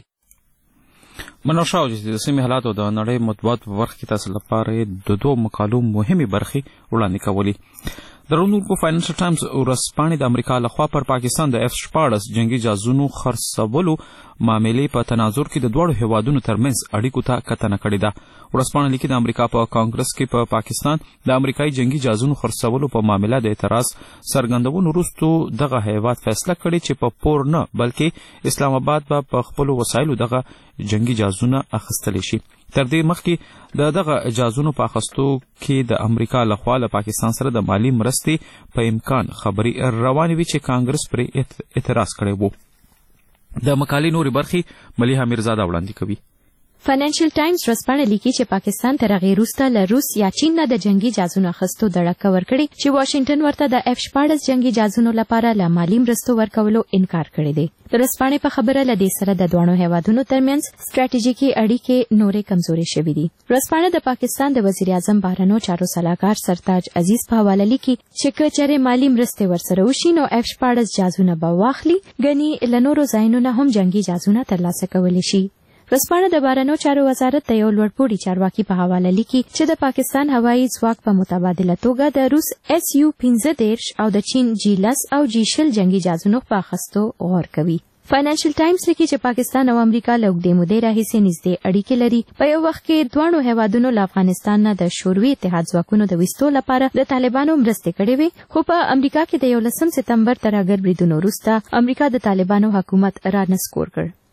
منور شاه چې د سیمې حالاتو د نړۍ مطبوعات په برخه کې تاسو لپاره د دوه مقالو مهمې برخې وړاندې کولې. د رونولډ فاینانشل ټایمز ورځپاڼې د امریکا لخوا پر پاکستان د اف شپاړس جنگي جازونو خرڅولو معاملې په تناظر کې د دواړو هیوادونو ترمنځ اړیکو ته کتنه کړې ده. ورځپاڼه لیکي د امریکا په کانګرس کې په پا پاکستان د امریکایي جنگي جازونو خرڅولو په معامله د اعتراض څرګندونو وروسته دغه هیواد فیصله کړې چې په پور نه بلکې اسلام آباد به په خپلو وسایلو دغه جنگي جازونه اخیستلی شي. تر دې مخکې د دغه جازونو په اخیستو کې د امریکا لخوا له پاکستان سره د مالي مرستې په امکان خبرې روانې وي چې کانګرس پرې اعتراض کړی وو. د مقالې نورې برخې ملیحه میرزاده وړاندې کوي. فاینانشل ټایمز ورځپاڼه لیکي چې پاکستان تر هغې وروسته له روس یا چین نه د جنگي جازونو اخیستو دړکه ورکړې چې واشنګټن ورته د اف شپاړس جنگي جازونو لپاره له مالي مرستو ورکولو انکار کړی دی. د ورځپاڼې په خبره له دې سره د دواړو هیوادونو ترمنځ سټراټیژیکي اړیکې نورې کمزورې شوې دي. ورځپاڼه د پاکستان د وزیر اعظم بهرنیو چارو سلاکار سرتاج عزیز په حواله لیکي چې که چېرې مالي مرستې ورسره وشي نو اف شپاړس جازونه به واخلي، ګنې له نورو ځایونو نه هم جنگي جازونه ترلاسه کولی شي. ورځپاڼه د بهرنیو چارو وزارت د یو لوړپوړي چارواکي په حواله لیکي چې د پاکستان هوایي ځواک په متبادله توګه د روس اس یو پنځه دېرش او د چین جی لس او جی شل جنگي جازونو په اخیستو غور کوي. فاینانشل ټایمز لیکي چې پاکستان او امریکا له اوږدې مودې راهیسې نږدې اړیکې لري. په یو وخت کې دواړو هیوادونو له افغانستان نه د شوروي اتحاد ځواکونو د ویستو لپاره د طالبانو مرستې کړې وې، خو په امریکا کې د یولسم سپتمبر ترهګر بریدونو وروسته امریکا د طالبانو حکومت را نسکور کړ.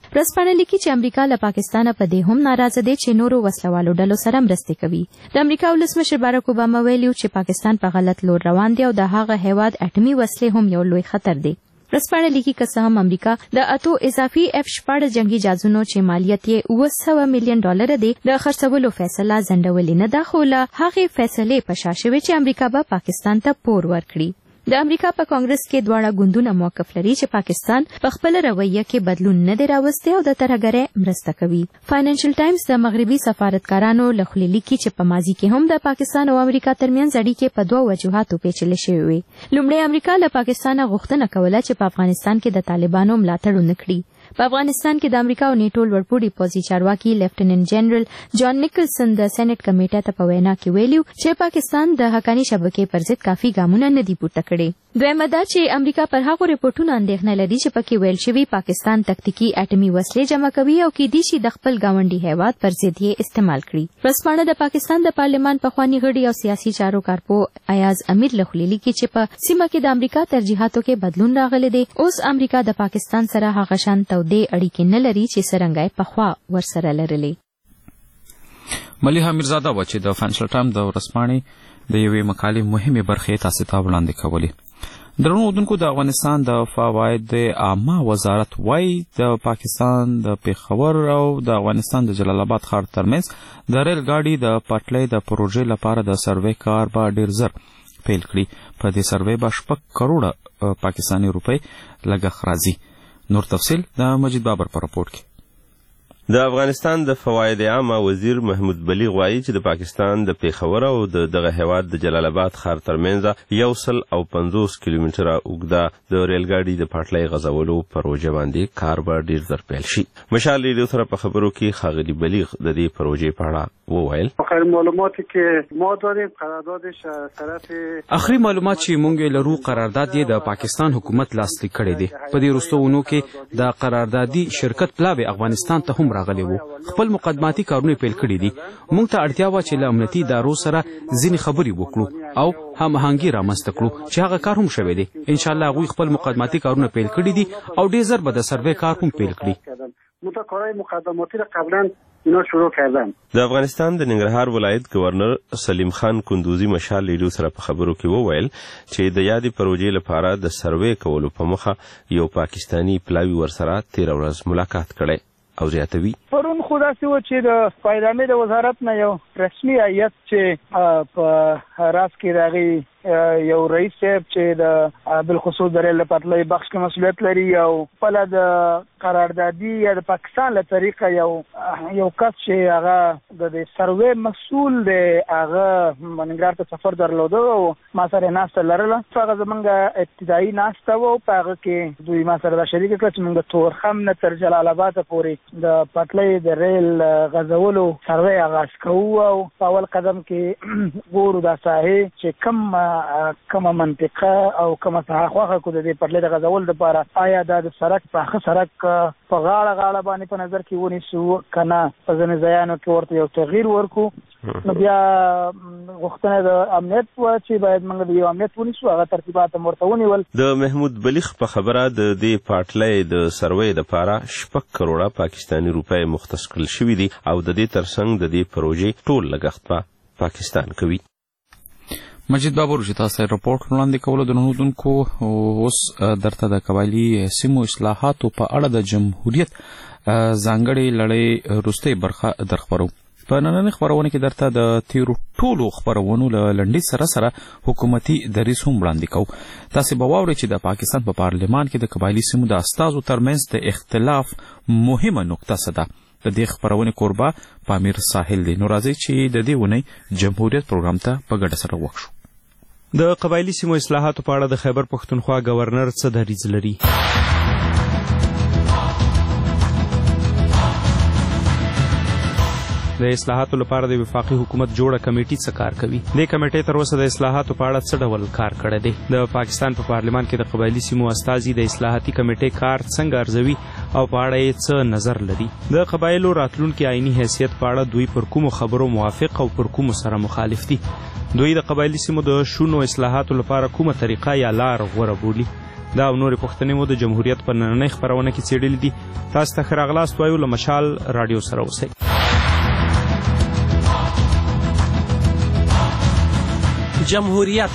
ورځپاڼه لیکي چې امریکا له پاکستانه په دې هم ناراضه دی چې نورو وسلوالو ډلو سره مرستې کوي. د امریکا ولسمشر باراک اوباما ویلي چې پاکستان په غلط لور روان دی او د هغه هیواد اټومي وسلې هم یو لوی خطر دی. ورځپاڼه لیکي که څه هم امریکا د اتو اضافي اف شپاړس جنگي جهازونو چې مالیت یې اوه سوه میلیون ډالر دی د خرڅولو فیصله ځنډولې نه ده، خو له هغې فیصلې په شا شوې چې امریکا به پاکستان ته پور ورکړي. د امریکا په کانګرس کې دواړه ګوندونه موقف لري چې پاکستان په خپل رویه کې بدلون نه دی راوستی او د ترهګرۍ مرسته کوي. فاینانشل ټایمز د مغربي سفارتکارانو له خولې لیکي چې په ماضي کې هم د پاکستان او امریکا ترمنځ اړیکې په دوه وجوهاتو پیچلې شوې وې. لومړی امریکا له پاکستانه غوښتنه کوله چې په افغانستان کې د طالبانو ملاتړ ونه کړي. په افغانستان کې د امریکا او نیټو لوړپوړي پوځي چارواکي لیفټیننټ جنرال جان نیکلسن د سېنات کمیټې ته په وینا کې ویلي چې پاکستان د حقاني شبکې پر ضد کافي ګامونه نه دي پورته کړي. دویمه دا چې امریکا پر هغو ریپورټونو اندېښنه لري چې پکې ویل شوي پاکستان تکتیکي اټومي وسلې جمع کوي او کیدای شي د خپل ګاونډي هیواد پر ضد یې استعمال کړي. ورځپاڼه د پاکستان د پارلمان پخواني غړي او سیاسي چارو کارپو ایاز امیر له خولې لیکي چې په سیمه کې د امریکا ترجیحاتو کې بدلون راغلی دی. اوس امریکا د پاکستان سره هغه شان تودې اړیکې نه لري چې څرنګه یې پخوا ورسره لرلې. ملیحه میرزاده وه چې د فاینانشل ټایم د ورځپاڼې د یوې مقالې مهمې برخې تاسې ته وړاندې کولې. درنو اردوونکو، د افغانستان د فواید عامه وزارت وایي د پاکستان د پیښور او د افغانستان د جلال آباد ښار ترمنځ د ریل ګاډي د پټلۍ د پروژې لپاره د سروې کار به ډېر زر پیل کړي. په دې سروې به شپږ کروړه پاکستاني روپۍ لګښت راځي. نور تفصیل د مجید بابر په راپورټ کې. د افغانستان د فواید عامه وزیر محمود بلیغ وایي چې د پاکستان د پیښور او د دغه هیواد د جلال آباد ښار ترمنځ یو سل او پنځوس کیلومتره اوږده د ریل ګاډي د پټلۍ غځولو پروژه باندې کار به ډېر زر پیل شي. مشال ریډیو سره په خبرو کې ښاغلي بلیغ د دې پروژې په اړه وویل. آخرین معلوماتی که ما داریم قراردادش طرف آخري معلومات چې مونږ لرو قرارداد یې د پاکستان حکومت لاسلیک کړی دی. په دې وروستو اونو کې د قراردادي شرکت پلاوی افغانستان ته هم راغلی وو. خپل مقدماتي کارونه پیل کړي دي. مونږ ته اړتیا وه چې له امنیتي ادارو سره ځینې خبرې وکړو او هماهنګي رامنځته کړو چې هغه کار هم شوی دی. انشاءالله هغوی خپل مقدماتي کارونه پیل کړي دي او ډېر زر به د سروې کار هم پیل کړي. متکارای مقدماتی را قبلا اینا شروع کردن. د افغانستان د ننګرهار ولایت گورنر سلیم خان کندوزی مشال ریډیو سره په خبرو کې وویل چې د یادې پروژې لپاره د سروې کولو په مخه یو پاکستانی پلاوی ورسره تېره ورځ ملاقات کړی او زیاتوي. پرون خو داسې و چې د فایدامې د وزارت نه یو رسمي هیئت چې په راس کې راغی یو رئیس صاحب چې د بالخصوص د ریل پټلۍ بخش کې مسؤلیت لري او خپل د قراردادي یا د پاکستان له طریقه یو یو کس چې هغه د سروې مسؤل دی هغه ننګرهار ته سفر درلوده او ما سره ناسته لرله. هغه زمونږ ابتدایي ناسته و په هغه کې دوی ما سره دا شریک کړه چې موږ د تورخم نه تر جلال آباد پورې د پټلۍ د ریل غځولو سروې آغاز کوو او په اول قدم کې ګورو دا ساحې چې کم کومه منطقه او کومه ساحه خوښه کړو د دې پټلۍ د غځولو دپاره. آیا دا د سړک پاخه سړک په غاړه غاړه باندې په نظر کې ونیسو که نه په ځینې ځایانو کې ورته یو تغییر ورکړو. نو بیا غوښتنه د امنیت وه چې باید موږ د یو امنیت ونیسو، هغه ترتیبات هم ورته ونیول. د محمود بلیغ په خبره د دې پټلۍ د سروې دپاره شپږ کروړه پاکستاني روپۍ مختص کړل شوي دي او د دې ترڅنګ د دې پروژې ټول لګښت په پاکستان کوي. مجید بابر چې تاسو راپورټ وړاندې کولو د نهودونکو اوس درته د قبایلي سیمو اصلاحاتو په اړه د جمهوریت ځانګړې لړۍ وروستۍ برخه درخبرو. په نننۍ خپرونه کې درته د تیرو ټولو خپرونو له لنډیز سره سره حکومتي دریځ هم وړاندې کوو. تاسې به واورئ چې د پاکستان په پارلمان کې د قبایلي سیمو د استازو ترمنځ د اختلاف مهمه نقطه څه ده. د دې خپرونې کوربه پامیر ساحل دی. نو راځئ چې د دې اونۍ جمهوریت پروګرام ته په ګډه سره وکړو. د قبایلي سیمو اصلاحاتو په اړه د خیبر پښتونخوا ګورنر څه دریځ لري؟ د اصلاحاتو لپاره د وفاقي حکومت جوړه کمیټې څه کار کوي؟ دې کمیټې تر اوسه د اصلاحاتو په اړه څه ډول کار کړی دی؟ د پاکستان په پارلمان کې د قبایلي سیمو استازي د اصلاحاتي کمیټې کار څنګه ارزوي او په اړه یې څه نظر لري؟ د قبایلو راتلونکي آئیني حیثیت په اړه دوی پر کومو خبرو موافق او پر کومو سره مخالف دي؟ دوی د قبایلي سیمو د شونو اصلاحاتو لپاره کومه طریقه یا لار غوره بولي؟ دا او نورې پوښتنې مو د جمهوریت په نننۍ خپرونه کې څېړلې دي. تاسو ته ښه راغلاست وایو. له مشال راډیو سره اوسئ. جمهوریت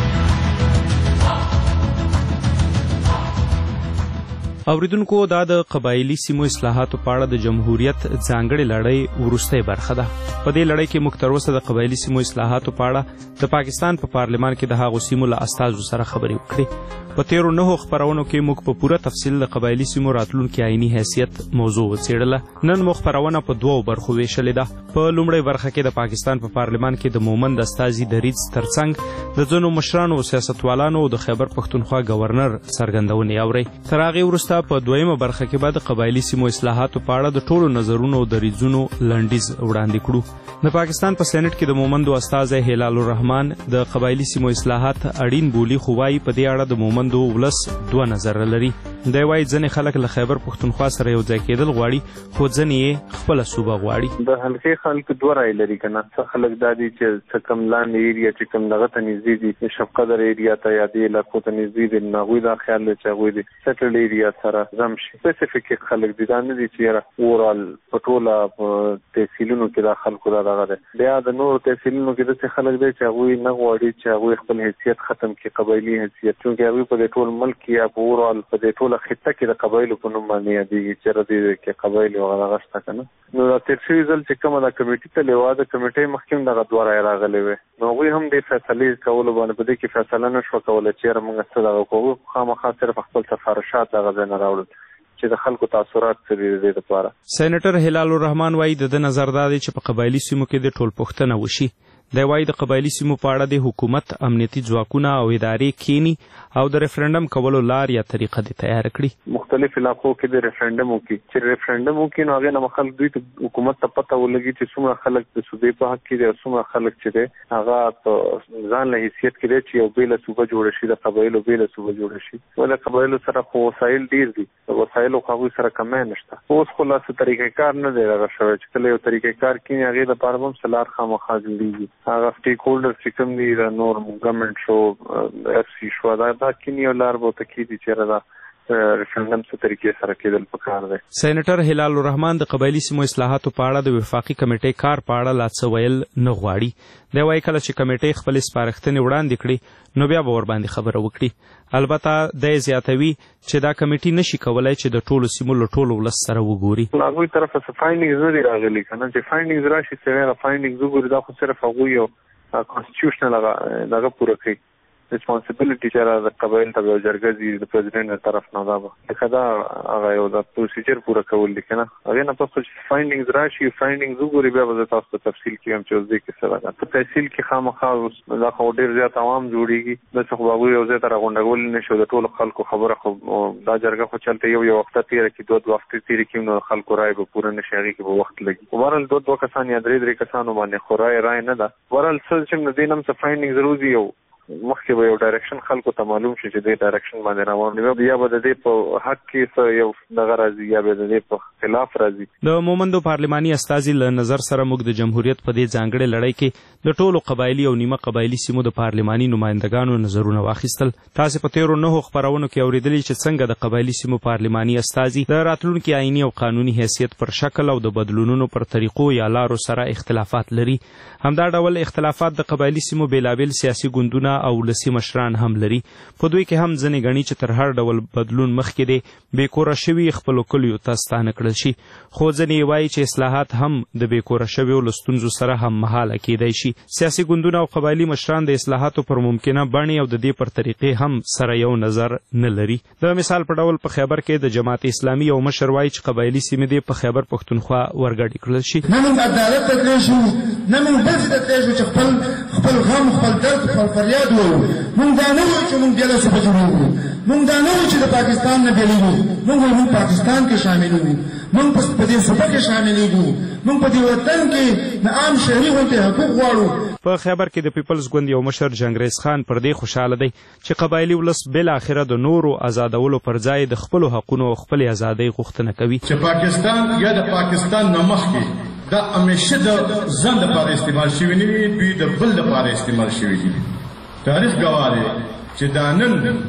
اوریدونکو، دا د قبایلي سیمو اصلاحاتو په اړه د جمهوریت ځانګړې لړۍ وروستۍ برخه ده. په دې لړۍ کې موږ تر اوسه د قبایلي سیمو اصلاحاتو په اړه د پاکستان په پارلمان کې د هغو سیمو له استازو سره خبرې وکړې. په تیرو نهو خپرونو کې موږ په پوره تفصیل د قبایلي سیمو راتلونکي آئیني حیثیت موضوع وڅېړله. نن مو خپرونه په دوو برخو ویشلې ده. په لومړۍ برخه کې د پاکستان په پارلمان کې د مومند استازي دریځ ترڅنګ د ځینو مشرانو او سیاستوالانو او د خیبر پښتونخوا گورنر څرګندونې اورئ. تر هغې وروسته په دویمه برخه کې به د قبایلي سیمو اصلاحاتو په اړه د ټولو نظرونو او دریځونو لنډیز وړاندې کړو. د پاکستان په سېنټ کې د مومندو استازی هلال الرحمن د قبایلي سیمو اصلاحات اړین بولي، خو وایي په دې اړه د مومندو ولس دوه نظر لري. دی وایي ځینې خلک له خیبر پښتونخوا سره یو ځای کېدل غواړي، خو ځینې یې خپله صوبه غواړي. د حلقې خلک دوه رایې لري که نه. څه خلک دا دي چې څه کم لاندې ایریا چې کم دغه ته نږدې دي، د شفقدر ایریا ته یا دې علاقو ته نږدې دي، هغوی دا خیال دی چې هغوی د سیټل ایریا سره ضم شي. سپیسیفیک خلک دي، دا نه دي چې یاره اورال په ټوله تحصیلونو کې دا خلکو دا دغه دی. بیا د نورو تحصیلونو کې داسې خلک دی چې هغوی نه غواړي چې هغوی خپل حیثیت ختم کړي، قبایلي حیثیت، چونکې هغوی په دې ټول ملک کې یا په اورال په دې ټوله خطه کې د قبایلو په نوم باندې یادېږي چې ردې کې قبایل او هغه شته که نه. نو دا تېر شوي ځل چې کومه دا کمیټي تلې وه، د کمیټۍ مخکې هم دغه دوه رایې راغلې وې. نو هغوی هم دې فیصلې کولو باندې په دې کې فیصله نه شوه کولی چې یاره موږ څه دغه کوو. خامخا صرف خپل سفارشات دغه ځای نه راوړل چې د خلکو تاثرات څه دي د دې لپاره. سېنیټر هلال الرحمن وایي د ده نظر دا دی چې په قبایلي سیمو کې د ټولپوښتنه وشي. دی وایي د قبایلي سیمو په اړه د حکومت امنیتي ځواکونه او ادارې کینی او د ریفرنډم کولو لار یا طریقه دې تیار کړي. مختلف علاقو کې د ریفرنډم وکړي، چې ریفرنډم وکړي نو هغې نه خلک دوی ته حکومت ته پته ولګي چې څومره خلک د صوبې په حق کې دي او څومره خلک چې دی هغه په ځان له حیثیت کې دی چې یو بېله صوبه جوړه شي، د قبایلو بېله صوبه جوړه شي. ولې قبایلو سره خو وسایل ډېر دي، د وسایلو خو هغوی سره کمی نشته. اوس خو لا څه طریقې کار نه دی دغه شوی چې کله یو طریقې کار کړي هغې لپاره به هم څه لار خامخا جوړېږي. هغه سټیک هولډر چې کوم دي د نور ګورنمنټ شو اف سی شو دا دا کینی یو لار به ورته کېږي چې دا ریفرنډم څه طریقې سره کېدل پکار دی. سېنیټر هلال الرحمن د قبایلي سیمو اصلاحاتو په اړه د وفاقي کمیټې کار په اړه لا څه ویل نه غواړي. دی وایي کله چې کمیټې خپلې سپارښتنې وړاندې کړي نو بیا به ورباندې خبره وکړي. البته دی زیاتوي چې دا کمیټې نشي کولی چې د ټولو سیمو له ټولو ولس سره وګوري. له هغوی طرفه څه فاینډینګز نه دي راغلي که نه. چې فاینډینګز راشي سړی هغه فاینډینګز وګوري، دا خو صرف هغوی یو کانسټیټیوشنل هغه دغه پوره کوي. ریسپانسیبلیټي چې د قبایل ته یو جرګه دي د پرزیدنټ له طرف نه، دا به لکه دا هغه یو د پروسیجر پوره کول دي که نه. هغې نه پس چې فاینډینګز راشي فاینډینګز وګوري بیا به زه تاسو په تفصیل کې هم چې اوس دې کې څه ده. په تحصیل کې خامخا دا خو ډېر زیات عوام جوړېږي، داسې خو به هغوی یو ځای ته راغونډولی نه شي. د ټولو خلکو خبره خو دا جرګه خو چلته یو یو وخته تېره کړي، دوه دوه هفتې تېرې کړي نو د خلکو رایې به پوره نه شي، هغې کې به وخت لګي. خو بهرحال دوه دوه کسان یا درې درې کسانو باندې خو رایې رایې نه ده. بهرحال څه چې د دې نه هم څه فاینډینګز روزي یو مخکې به یو ډایرکشن خلکو ته معلوم شي چې دې ډایرکشن باندې روان دي، یا به د دې په حق کې څه یو دغه راځي یا به د دې په خلاف راځي. د مومندو پارلماني استازي له نظر سره موږ د جمهوریت په دې ځانګړې لړۍ کې د ټولو قبایلي او نیمه قبایلي سیمو د پارلماني نمایندګانو نظرونه واخیستل. تاسې په تېرو نهو خپرونو کې اورېدلي چې څنګه د قبایلي سیمو پارلماني استازي د راتلونکي آئیني او قانوني حیثیت پر شکل او د بدلونونو پر طریقو یا لارو سره اختلافات لري. همدا ډول اختلافات د قبایلي سیمو بېلابېل سیاسي ګوندونه او ولسي مشران هم لري. په دوی کې هم ځینې ګڼي چې تر هر ډول بدلون مخکې دی بې کوره شوي خپلو کلیو ته ستانه کړل شي، خو ځینې یې وایي چې اصلاحات هم د بې کوره شویو له ستونزو سره هم مهاله کیدی شي. سیاسي ګوندونه او قبایلي مشران د اصلاحاتو پر ممکنه بڼې او د دې پر طریقې هم سره یو نظر نه لري. د مثال په ډول په خیبر کې د جماعت اسلامي یو مشر وایي چې قبایلي سیمې دې په خیبر پښتونخوا ورګډې کړل شي. نه موږ عدالت ته تللی شو، نه موږ داسې ته تللی شو چې خپل خپل غم خپل درد خپل فریاد ووایو. موږ دا نه وایو چې موږ بېله صوبه جوړوو، موږ دا نه وایو چې د پاکستان نه بېلېږو. موږ وایو موږ پاکستان کې شاملېږو، موږ په دې صوبه کې شاملېږو، موږ په دې وطن کې د عام شهري غوندې حقوق غواړو. په خیبر کې د پیپلز ګوند یو مشر جنګریز خان پر دې خوشحاله دی چې قبایلي ولس بالاخره د نورو آزادولو پر ځای د خپلو حقونو او خپلې ازادۍ غوښتنه کوي. چې پاکستان یا د پاکستان نه مخکې دا همیشه د ځان لپاره استعمال شوي نه وي، دوی د بل لپاره استعمال شوي دي. تاریخ ګواه دی چې دا نن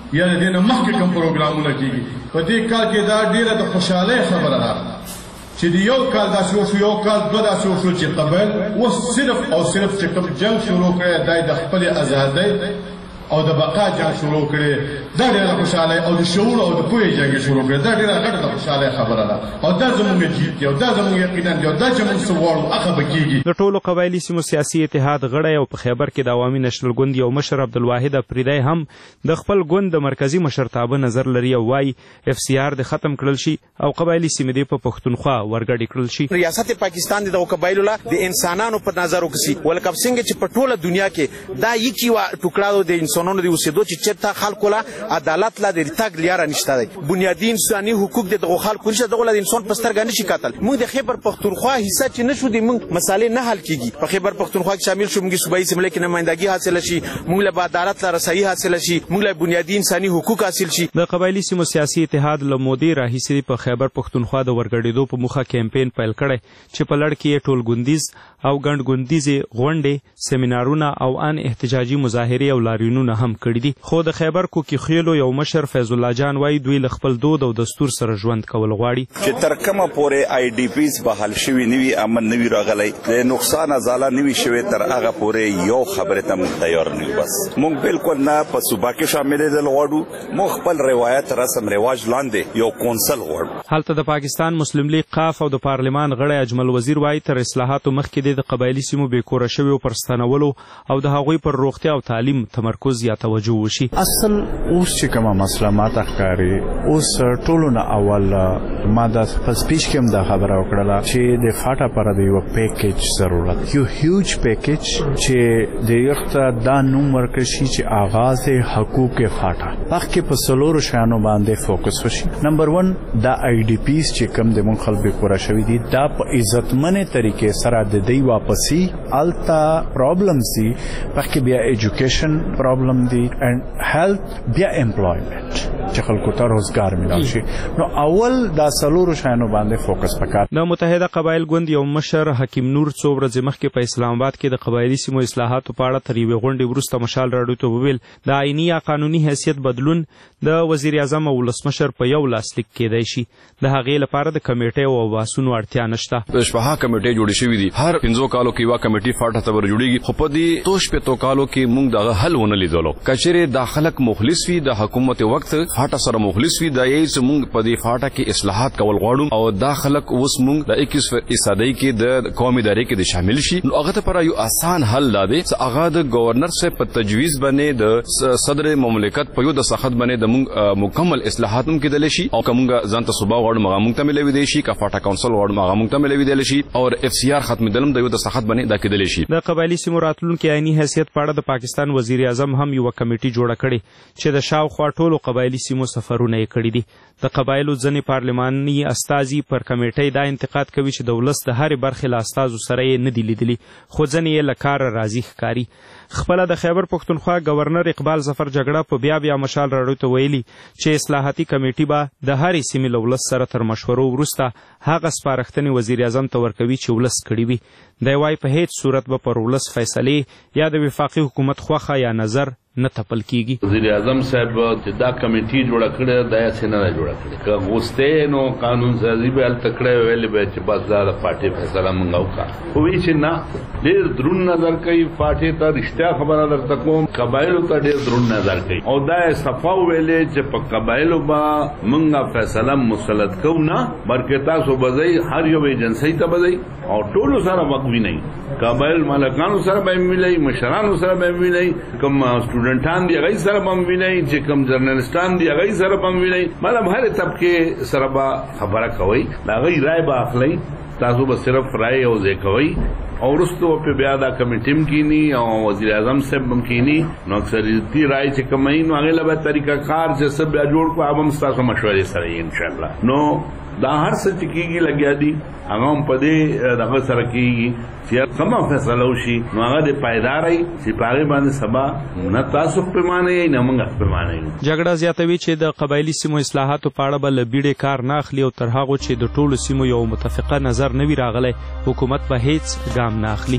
یا د دې نه مخکې کوم پروګرامونه کېږي. په دې کال کې دا ډېره د خوشحالۍ خبره ده چې د یو کال داسې وشو، یو کال دوه داسې وشو چې قبایل اوس صرف او صرف چې کوم جنګ شروع کړی دی د خپلې ازادۍ او د بقا جنګ شروع کړي، دا ډېره خوشحاله او د شعور او د پوهې جنګ شروع کړي، دا ډېره غټه د خوشحاله خبره ده او دا زموږ جیت دی او دا زموږ یقینا دی او دا چې موږ څه غواړو هغه به کېږي. د ټولو قبایلي سیمو سیاسي اتحاد غړی او په خیبر کې د عوامي نشنل ګوند یو مشر عبدالواحد افریدی هم د خپل ګوند د مرکزي مشرتابه نظر لري او وایي اف سی آر د ختم کړل شي او قبایلي سیمې دې په پښتونخوا ورګډې کړل شي. ریاست پاکستان د قبایلو لا د انسانانو په نظر وکسي ولکه څنګه چې په ټوله دنیا کې دا یکی وا ټوکړه د انسانانو د اوسېدو چې چېرته خلکو لا عدالت لا د تګ لیاره نشته دی، بنیادي انساني حقوق د دغو خلکو نشته، دغه د انسان په سترګه نشي کتل. موږ د خیبر پښتونخوا حصہ چې نشو دی موږ مسالې نه حل کیږي. په خیبر پښتونخوا کې شامل شو موږ صوبایي اسمبلی کې نمائندګي حاصل شي، موږ له عدالت لا رسایي حاصل شي، موږ له بنیادي انساني حقوق حاصل شي. د قبایلي سیمو سیاسي اتحاد له مودې راهیسې په خیبر پښتونخوا د ورګډېدو په موخه کمپاین پیل کړی چې په لړ کې ټول ګوندیز او ګڼ ګوندیزې غونډې، سیمینارونه او ان احتجاجي مظاهرې او لاریونونه هم کړي دي. خو د خیبر کوکي خیلو یو مشر فیض الله جان وایي دوی له خپل دود او دستور سره ژوند کول غواړي. چې تر کومه پورې آی ډي پیز بحال شوي نه وي، امن نه وي راغلی، د نقصان ازاله نه وي شوې، تر هغه پورې یو خبرې ته موږ تیار نه یو. بس موږ بالکل نه په صوبه کې شاملېدل غواړو، موږ خپل روایت رسم رواج لاندې یو کونسل غواړو. هلته د پاکستان مسلم لیگ قاف او د پارلمان غړی اجمل وزیر وایي تر اصلاحاتو مخکې د قبایلي سیمو بې کوره شویو پر ستنولو او د هغوی پر روغتیا او تعلیم تمرکز یا توجه وشي. اصل اوس چې کومه مسله ماته ښکاري، اوس ټولو نه اول ما د په سپیچ کې هم دا خبره وکړله چې د فاټا پر د یو پیکیج ضرورت، یو هیوج پیکیج چې د یخته دا نوم ورکړي شي چې آغاز حقوق فاټا پخې په څلورو شیانو باندې فوکس وشي. نمبر ون دا آی ډي پیز چې کم د مون خلک پوره شوی دي دا په عزتمنه طریقې سره د دی واپسی التا پرابلمز دي، پخې بیا ایجوکیشن پرابلم دي اینڈ هیلث بیا امپلویمنت چې خلکو ته روزګار ملو شي. نو اول دا څلورو شیانو باندې فوکس وکړ. د متحده قبایل ګوند یو مشر حکیم نور څو ورځې مخکې په اسلام آباد کې د قبایلي سیمو اصلاحاتو په اړه تر یوې غونډې وروسته مشال راډیو ته وویل د آئیني یا قانوني حیثیت بدلون د وزیر اعظم او ولسمشر په یو لاسلیک کېدای شي، د هغې لپاره د کمیټې او بحثونو اړتیا نشته. د شپږه کمیټې جوړې شوې دي، هر پنځو کالو کې یوه کمیټې فاټه ته ورجوړېږي، خو په دې څو شپېتو کالو کې موږ دغه حل ونه لیدلو. که چېرې دا خلک مخلص وي، د حکومت وخت فاټه سره مخلص وي، دا یې چې موږ په دې فاټه کې اصلاحات کول غواړو او دا خلک اوس موږ د اکیس فیصدۍ کې د قومي ادارې کې د شامل شي. نو هغه ته پر یو آسان حل دا دی چې هغه د گورنر سے په تجویز باندې د صدر مملکت په یو د سخت باندې د موږ مکمل اصلاحات هم کېدلی شي او کومه ځان ته صوبه غواړو هغه موږ ته ملوي دی شي، که فاټا کونسل غواړو هغه موږ ته ملوي دی شي او اف سی آر ختم دلم د یو د سخت باندې دا کېدلی شي. د قبایلي سیمو راتلونکي عیني حیثیت په اړه د پاکستان وزیر اعظم هم یو کمیټي جوړه کړې چې د شاوخوا ټولو قبایلي سیمو سفرونه یې کړي دي. د قبایلو ځینې پارلماني استازي پر کمیټۍ دا انتقاد کوي چې د ولس د هرې برخې له استازو سره یې نه دي لیدلي، خو ځینې یې له کاره راضي ښکاري. خپله د خیبر پښتونخوا گورنر اقبال ظفر جګړه په بیا بیا مشال راډیو ته ویلي چې اصلاحاتي کمیټې به د هرې سیمې له ولس سره تر مشورو وروسته هغه سپارښتنې وزیر اعظم ته ورکوي چې ولس کړي وي. دی وایي په هیڅ صورت به پر ولس فیصلې یا د وفاقي حکومت خوښه یا نظر نه تپل کیږي. وزیر اعظم صاحب چې دا کمیټي جوړه کړې دا یې څنګه نه جوړه کړې، که غوسته نو قانون سازي به الته کړې ویلې به چې بس دا د پارټي فیصله مونږ وکړه، خو وی چې نه ډېر درون نظر کوي پارټي ته رښتیا خبره درته کوم، قبایلو ته ډېر درون نظر کوي او دا یې صفا ویلې چې په قبایلو به مونږ فیصله مسلط کوو نه، بلکې تاسو به ځئ هر یو ایجنسۍ ته به ځئ او ټولو سره وقوي نه قبایل مالکانو سره به ملي، مشرانو سره به ملي، کوم سټوډنټان دی هغه سره به ملي، چې کوم جرنالستان دی هغه سره به ملي، مطلب هر طبقه سره به خبره کوي، هغه رائے به اخلي، تاسو به صرف رائے او ځای کوي او وروسته په بیا دا کمیټې هم کینی او وزیر اعظم صاحب هم کینی. نو اکثریتي رائے چې کومه نو هغه له طریقه کار چې سب بیا جوړ کو هم تاسو مشورې سره ان شاء الله. نو دا هر څه چې کیږي لګیا دي هغه هم په دې دغه سره کیږي چې کومه فیصله وشي نو هغه د پایداري چې پاره باندې سبا نه تاسو په معنی نه موږ په معنی. جګړه زیاتوي چې د قبایلي سیمو اصلاحاتو په اړه بل بیړې کار نه اخلي او تر هغه چې د ټولو سیمو یو متفقه نظر نه وي راغلی، حکومت به هیڅ ګام نه اخلي.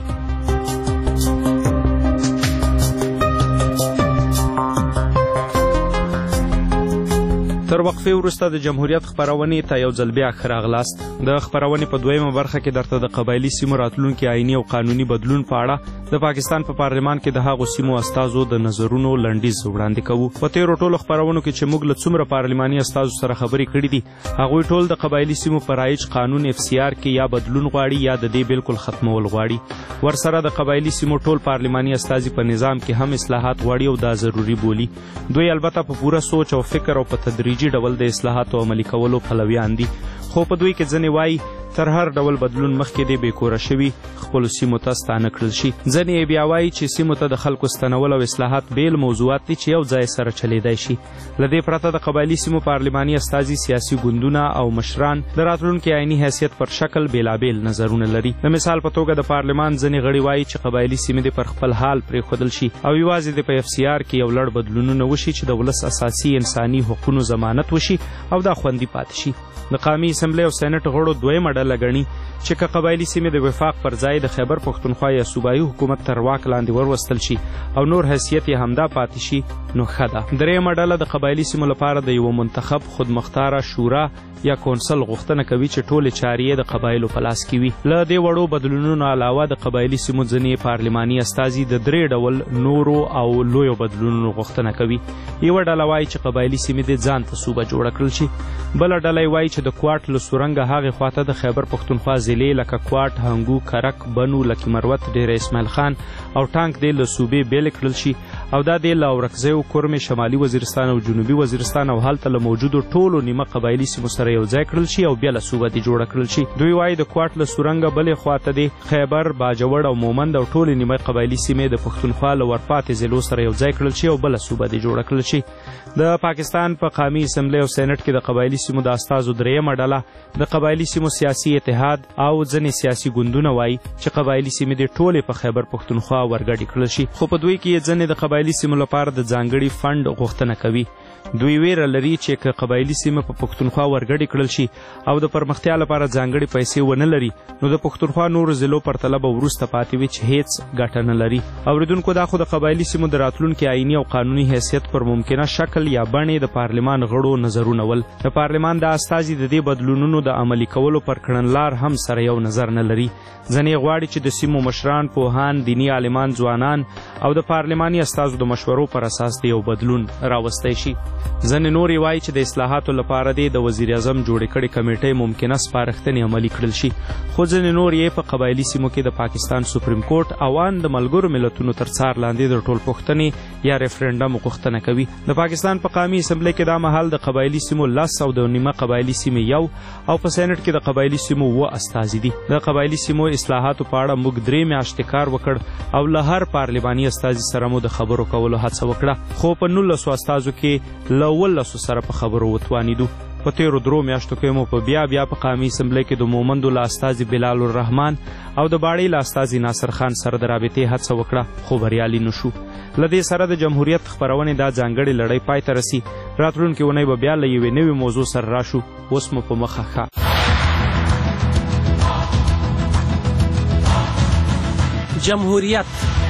تر وقفې وروسته د جمهوریت خپرونې ته یو ځل بیا ښه راغلاست. د خپرونې په دویمه برخه کې درته د قبایلي سیمو راتلونکي آئیني او قانوني بدلون په اړه د پاکستان په پا پارلمان کې د هغو سیمو استازو د نظرونو لنډیز وړاندې کوو. په تیرو ټولو خپرونو کې چې موږ له څومره پارلماني استازو سره خبرې کړې دي هغوی ټول د قبایلي سیمو په رایج قانون اف سی آر کې یا بدلون غواړي یا د دې بالکل ختمول غواړي. ورسره د قبایلي سیمو ټول پارلماني استازي په نظام کې هم اصلاحات غواړي او دا ضروري بولي. دوی البته په پوره سوچ او فکر او په تدریجي ډول د اصلاحاتو عملي کولو پلویان دي، خو په دوی کې ځینې وایي تر هر ډول بدلون مخکې د بیکوره شوي خپلو سیمو ته ستانه کړل شي. ځینې یې بیا وایي چې سیمو ته د خلکو ستنول او اصلاحات بیل موضوعات دي چې یو ځای سره چلیدای شي. له دې پرته د قبایلي سیمو پارلماني استازي سیاسي ګوندونه او مشران د راتلونکي عیني حیثیت پر شکل بیلابیل نظرونه لري. د مثال په توګه د پارلمان ځینې غړي وایي چې قبایلي سیمې دې پر خپل حال پرېښودل شي او یوازې د په اف سی آر کې یو لړ بدلونونه وشي چې د ولس اساسي انساني حقوقو ضمانت وشي او دا خوندي پاتې شي. د قومي اسمبلی او سېنات غړو دویمه ډله ګڼي چې که قبایلي سیمې د وفاق پر ځای د خیبر پښتونخوا یا صوبایي حکومت تر واک لاندې وروستل شي او نور حیثیت یې همدا پاتې شي نو ښه ده. درېیمه ډله د قبایلي سیمو لپاره د یوه منتخب خودمختاره شورا یا کونسل غوښتنه کوي چې ټولې چارې یې د قبایلو په لاس کې وي. له دې وړو بدلونونو علاوه د قبایلي سیمو ځینې پارلماني استازي د درې ډول نورو او لویو بدلونونو غوښتنه کوي. یوه ډله وایي چې قبایلي سیمې دې ځان ته صوبه جوړه کړل شي، بله ډله یې وایي چې د کوټ له سورنګه هغې خواته د خیبر پښتونخوا ضلعې لکه کوټ، هنګو، کرک، بنو، لکي مروت، ډیر اسماعیل خان او ټانک دې له صوبې بیلې کړل شي او دا دې له اورکزیو، کورمې، شمالي وزیرستان او جنوبي وزیرستان او هلته له موجودو ټولو نیمه قبایلي سیمو سره یو ځای کړل شي او بیا له صوبه دې جوړه کړل شي. دوی وایي د کوټ له سورنګه بلې خواته دې خیبر، باجوړ او مومند او ټولې نیمه قبایلي سیمې د پښتونخوا له ورپاتې ضلعو سره یو ځای کړل شي او بله صوبه دې جوړه کړل شي. د پاکستان په پا قومي اسمبلی او سېنات کې د قبایلي سیمو د استازو درېیمه ډله د قبایلي سیمو سیاسي اتحاد او ځینې سیاسي ګوندونه وایي چې قبایلي سیمې دې ټولې په خیبر پښتونخوا ورګډې کړل شي، خو په دوی کې ځینې د قبایلي سیمو لپاره د ځانګړي فنډ غوښتنه کوي. دوی ویره لري چې که قبایلي سیمه په پښتونخوا ورګډې کړل شي او د پرمختیا لپاره ځانګړي پیسې ونه لري نو د پښتونخوا نورو ضلعو پرتله به وروسته پاتې وي چې هیڅ ګټه نه لري. اوریدونکو دا خو د قبایلي سیمو د راتلونکي آئیني او قانوني حیثیت پر ممکنه شکل یا بڼې د پارلمان غړو نظرونه ول. د پارلمان د استازي د دې بدلونونو د عملي کولو پر کړنلار هم سره یو نظر نه لري. ځینې غواړي چې د سیمو مشران، پوهان، دیني عالمان، ځوانان او د پارلماني استازو د مشورو پر اساس د یو بدلون راوستی شي. ځینې نور یې وایي چې د اصلاحاتو لپاره دې د وزیر اعظم جوړې کړې کمیټۍ ممکنه سپارښتنې عملي کړل شي، خو ځینې نور یې په قبایلي سیمو کې د پاکستان سپریم کورټ او ان د ملګرو ملتونو تر څار لاندې د ټولپوښتنې یا ریفرنډم غوښتنه کوي. د پاکستان په قومي اسمبلی کې دا مهال د قبایلي سیمو لس او د نیمه قبایلي سیمې یو او په سېنات کې د قبایلي سیمو اووه استازي دي. د قبایلي سیمو اصلاحاتو په اړه موږ درې میاشتې کار وکړ او له هر پارلماني استازي سره مو د خبرو کولو هڅه وکړه، خو په نولسو استازو کې له ولسو سره په خبرو وتوانیدو. په تیرو درو میاشتو کې مو په بیا بیا په قومي اسمبلی کې د مومندو له استازي بلال الرحمن او د باړې له استازي ناصر خان سره د رابطې هڅه وکړه، خو بریالي نه شو. له دې سره د جمهوریت خپرونې دا ځانګړې لړۍ پای ته رسي. راتلونکې اونۍ به بیا له یوې نوې موضوع سره راشو. اوس مو په مخه ښه. جمهوریت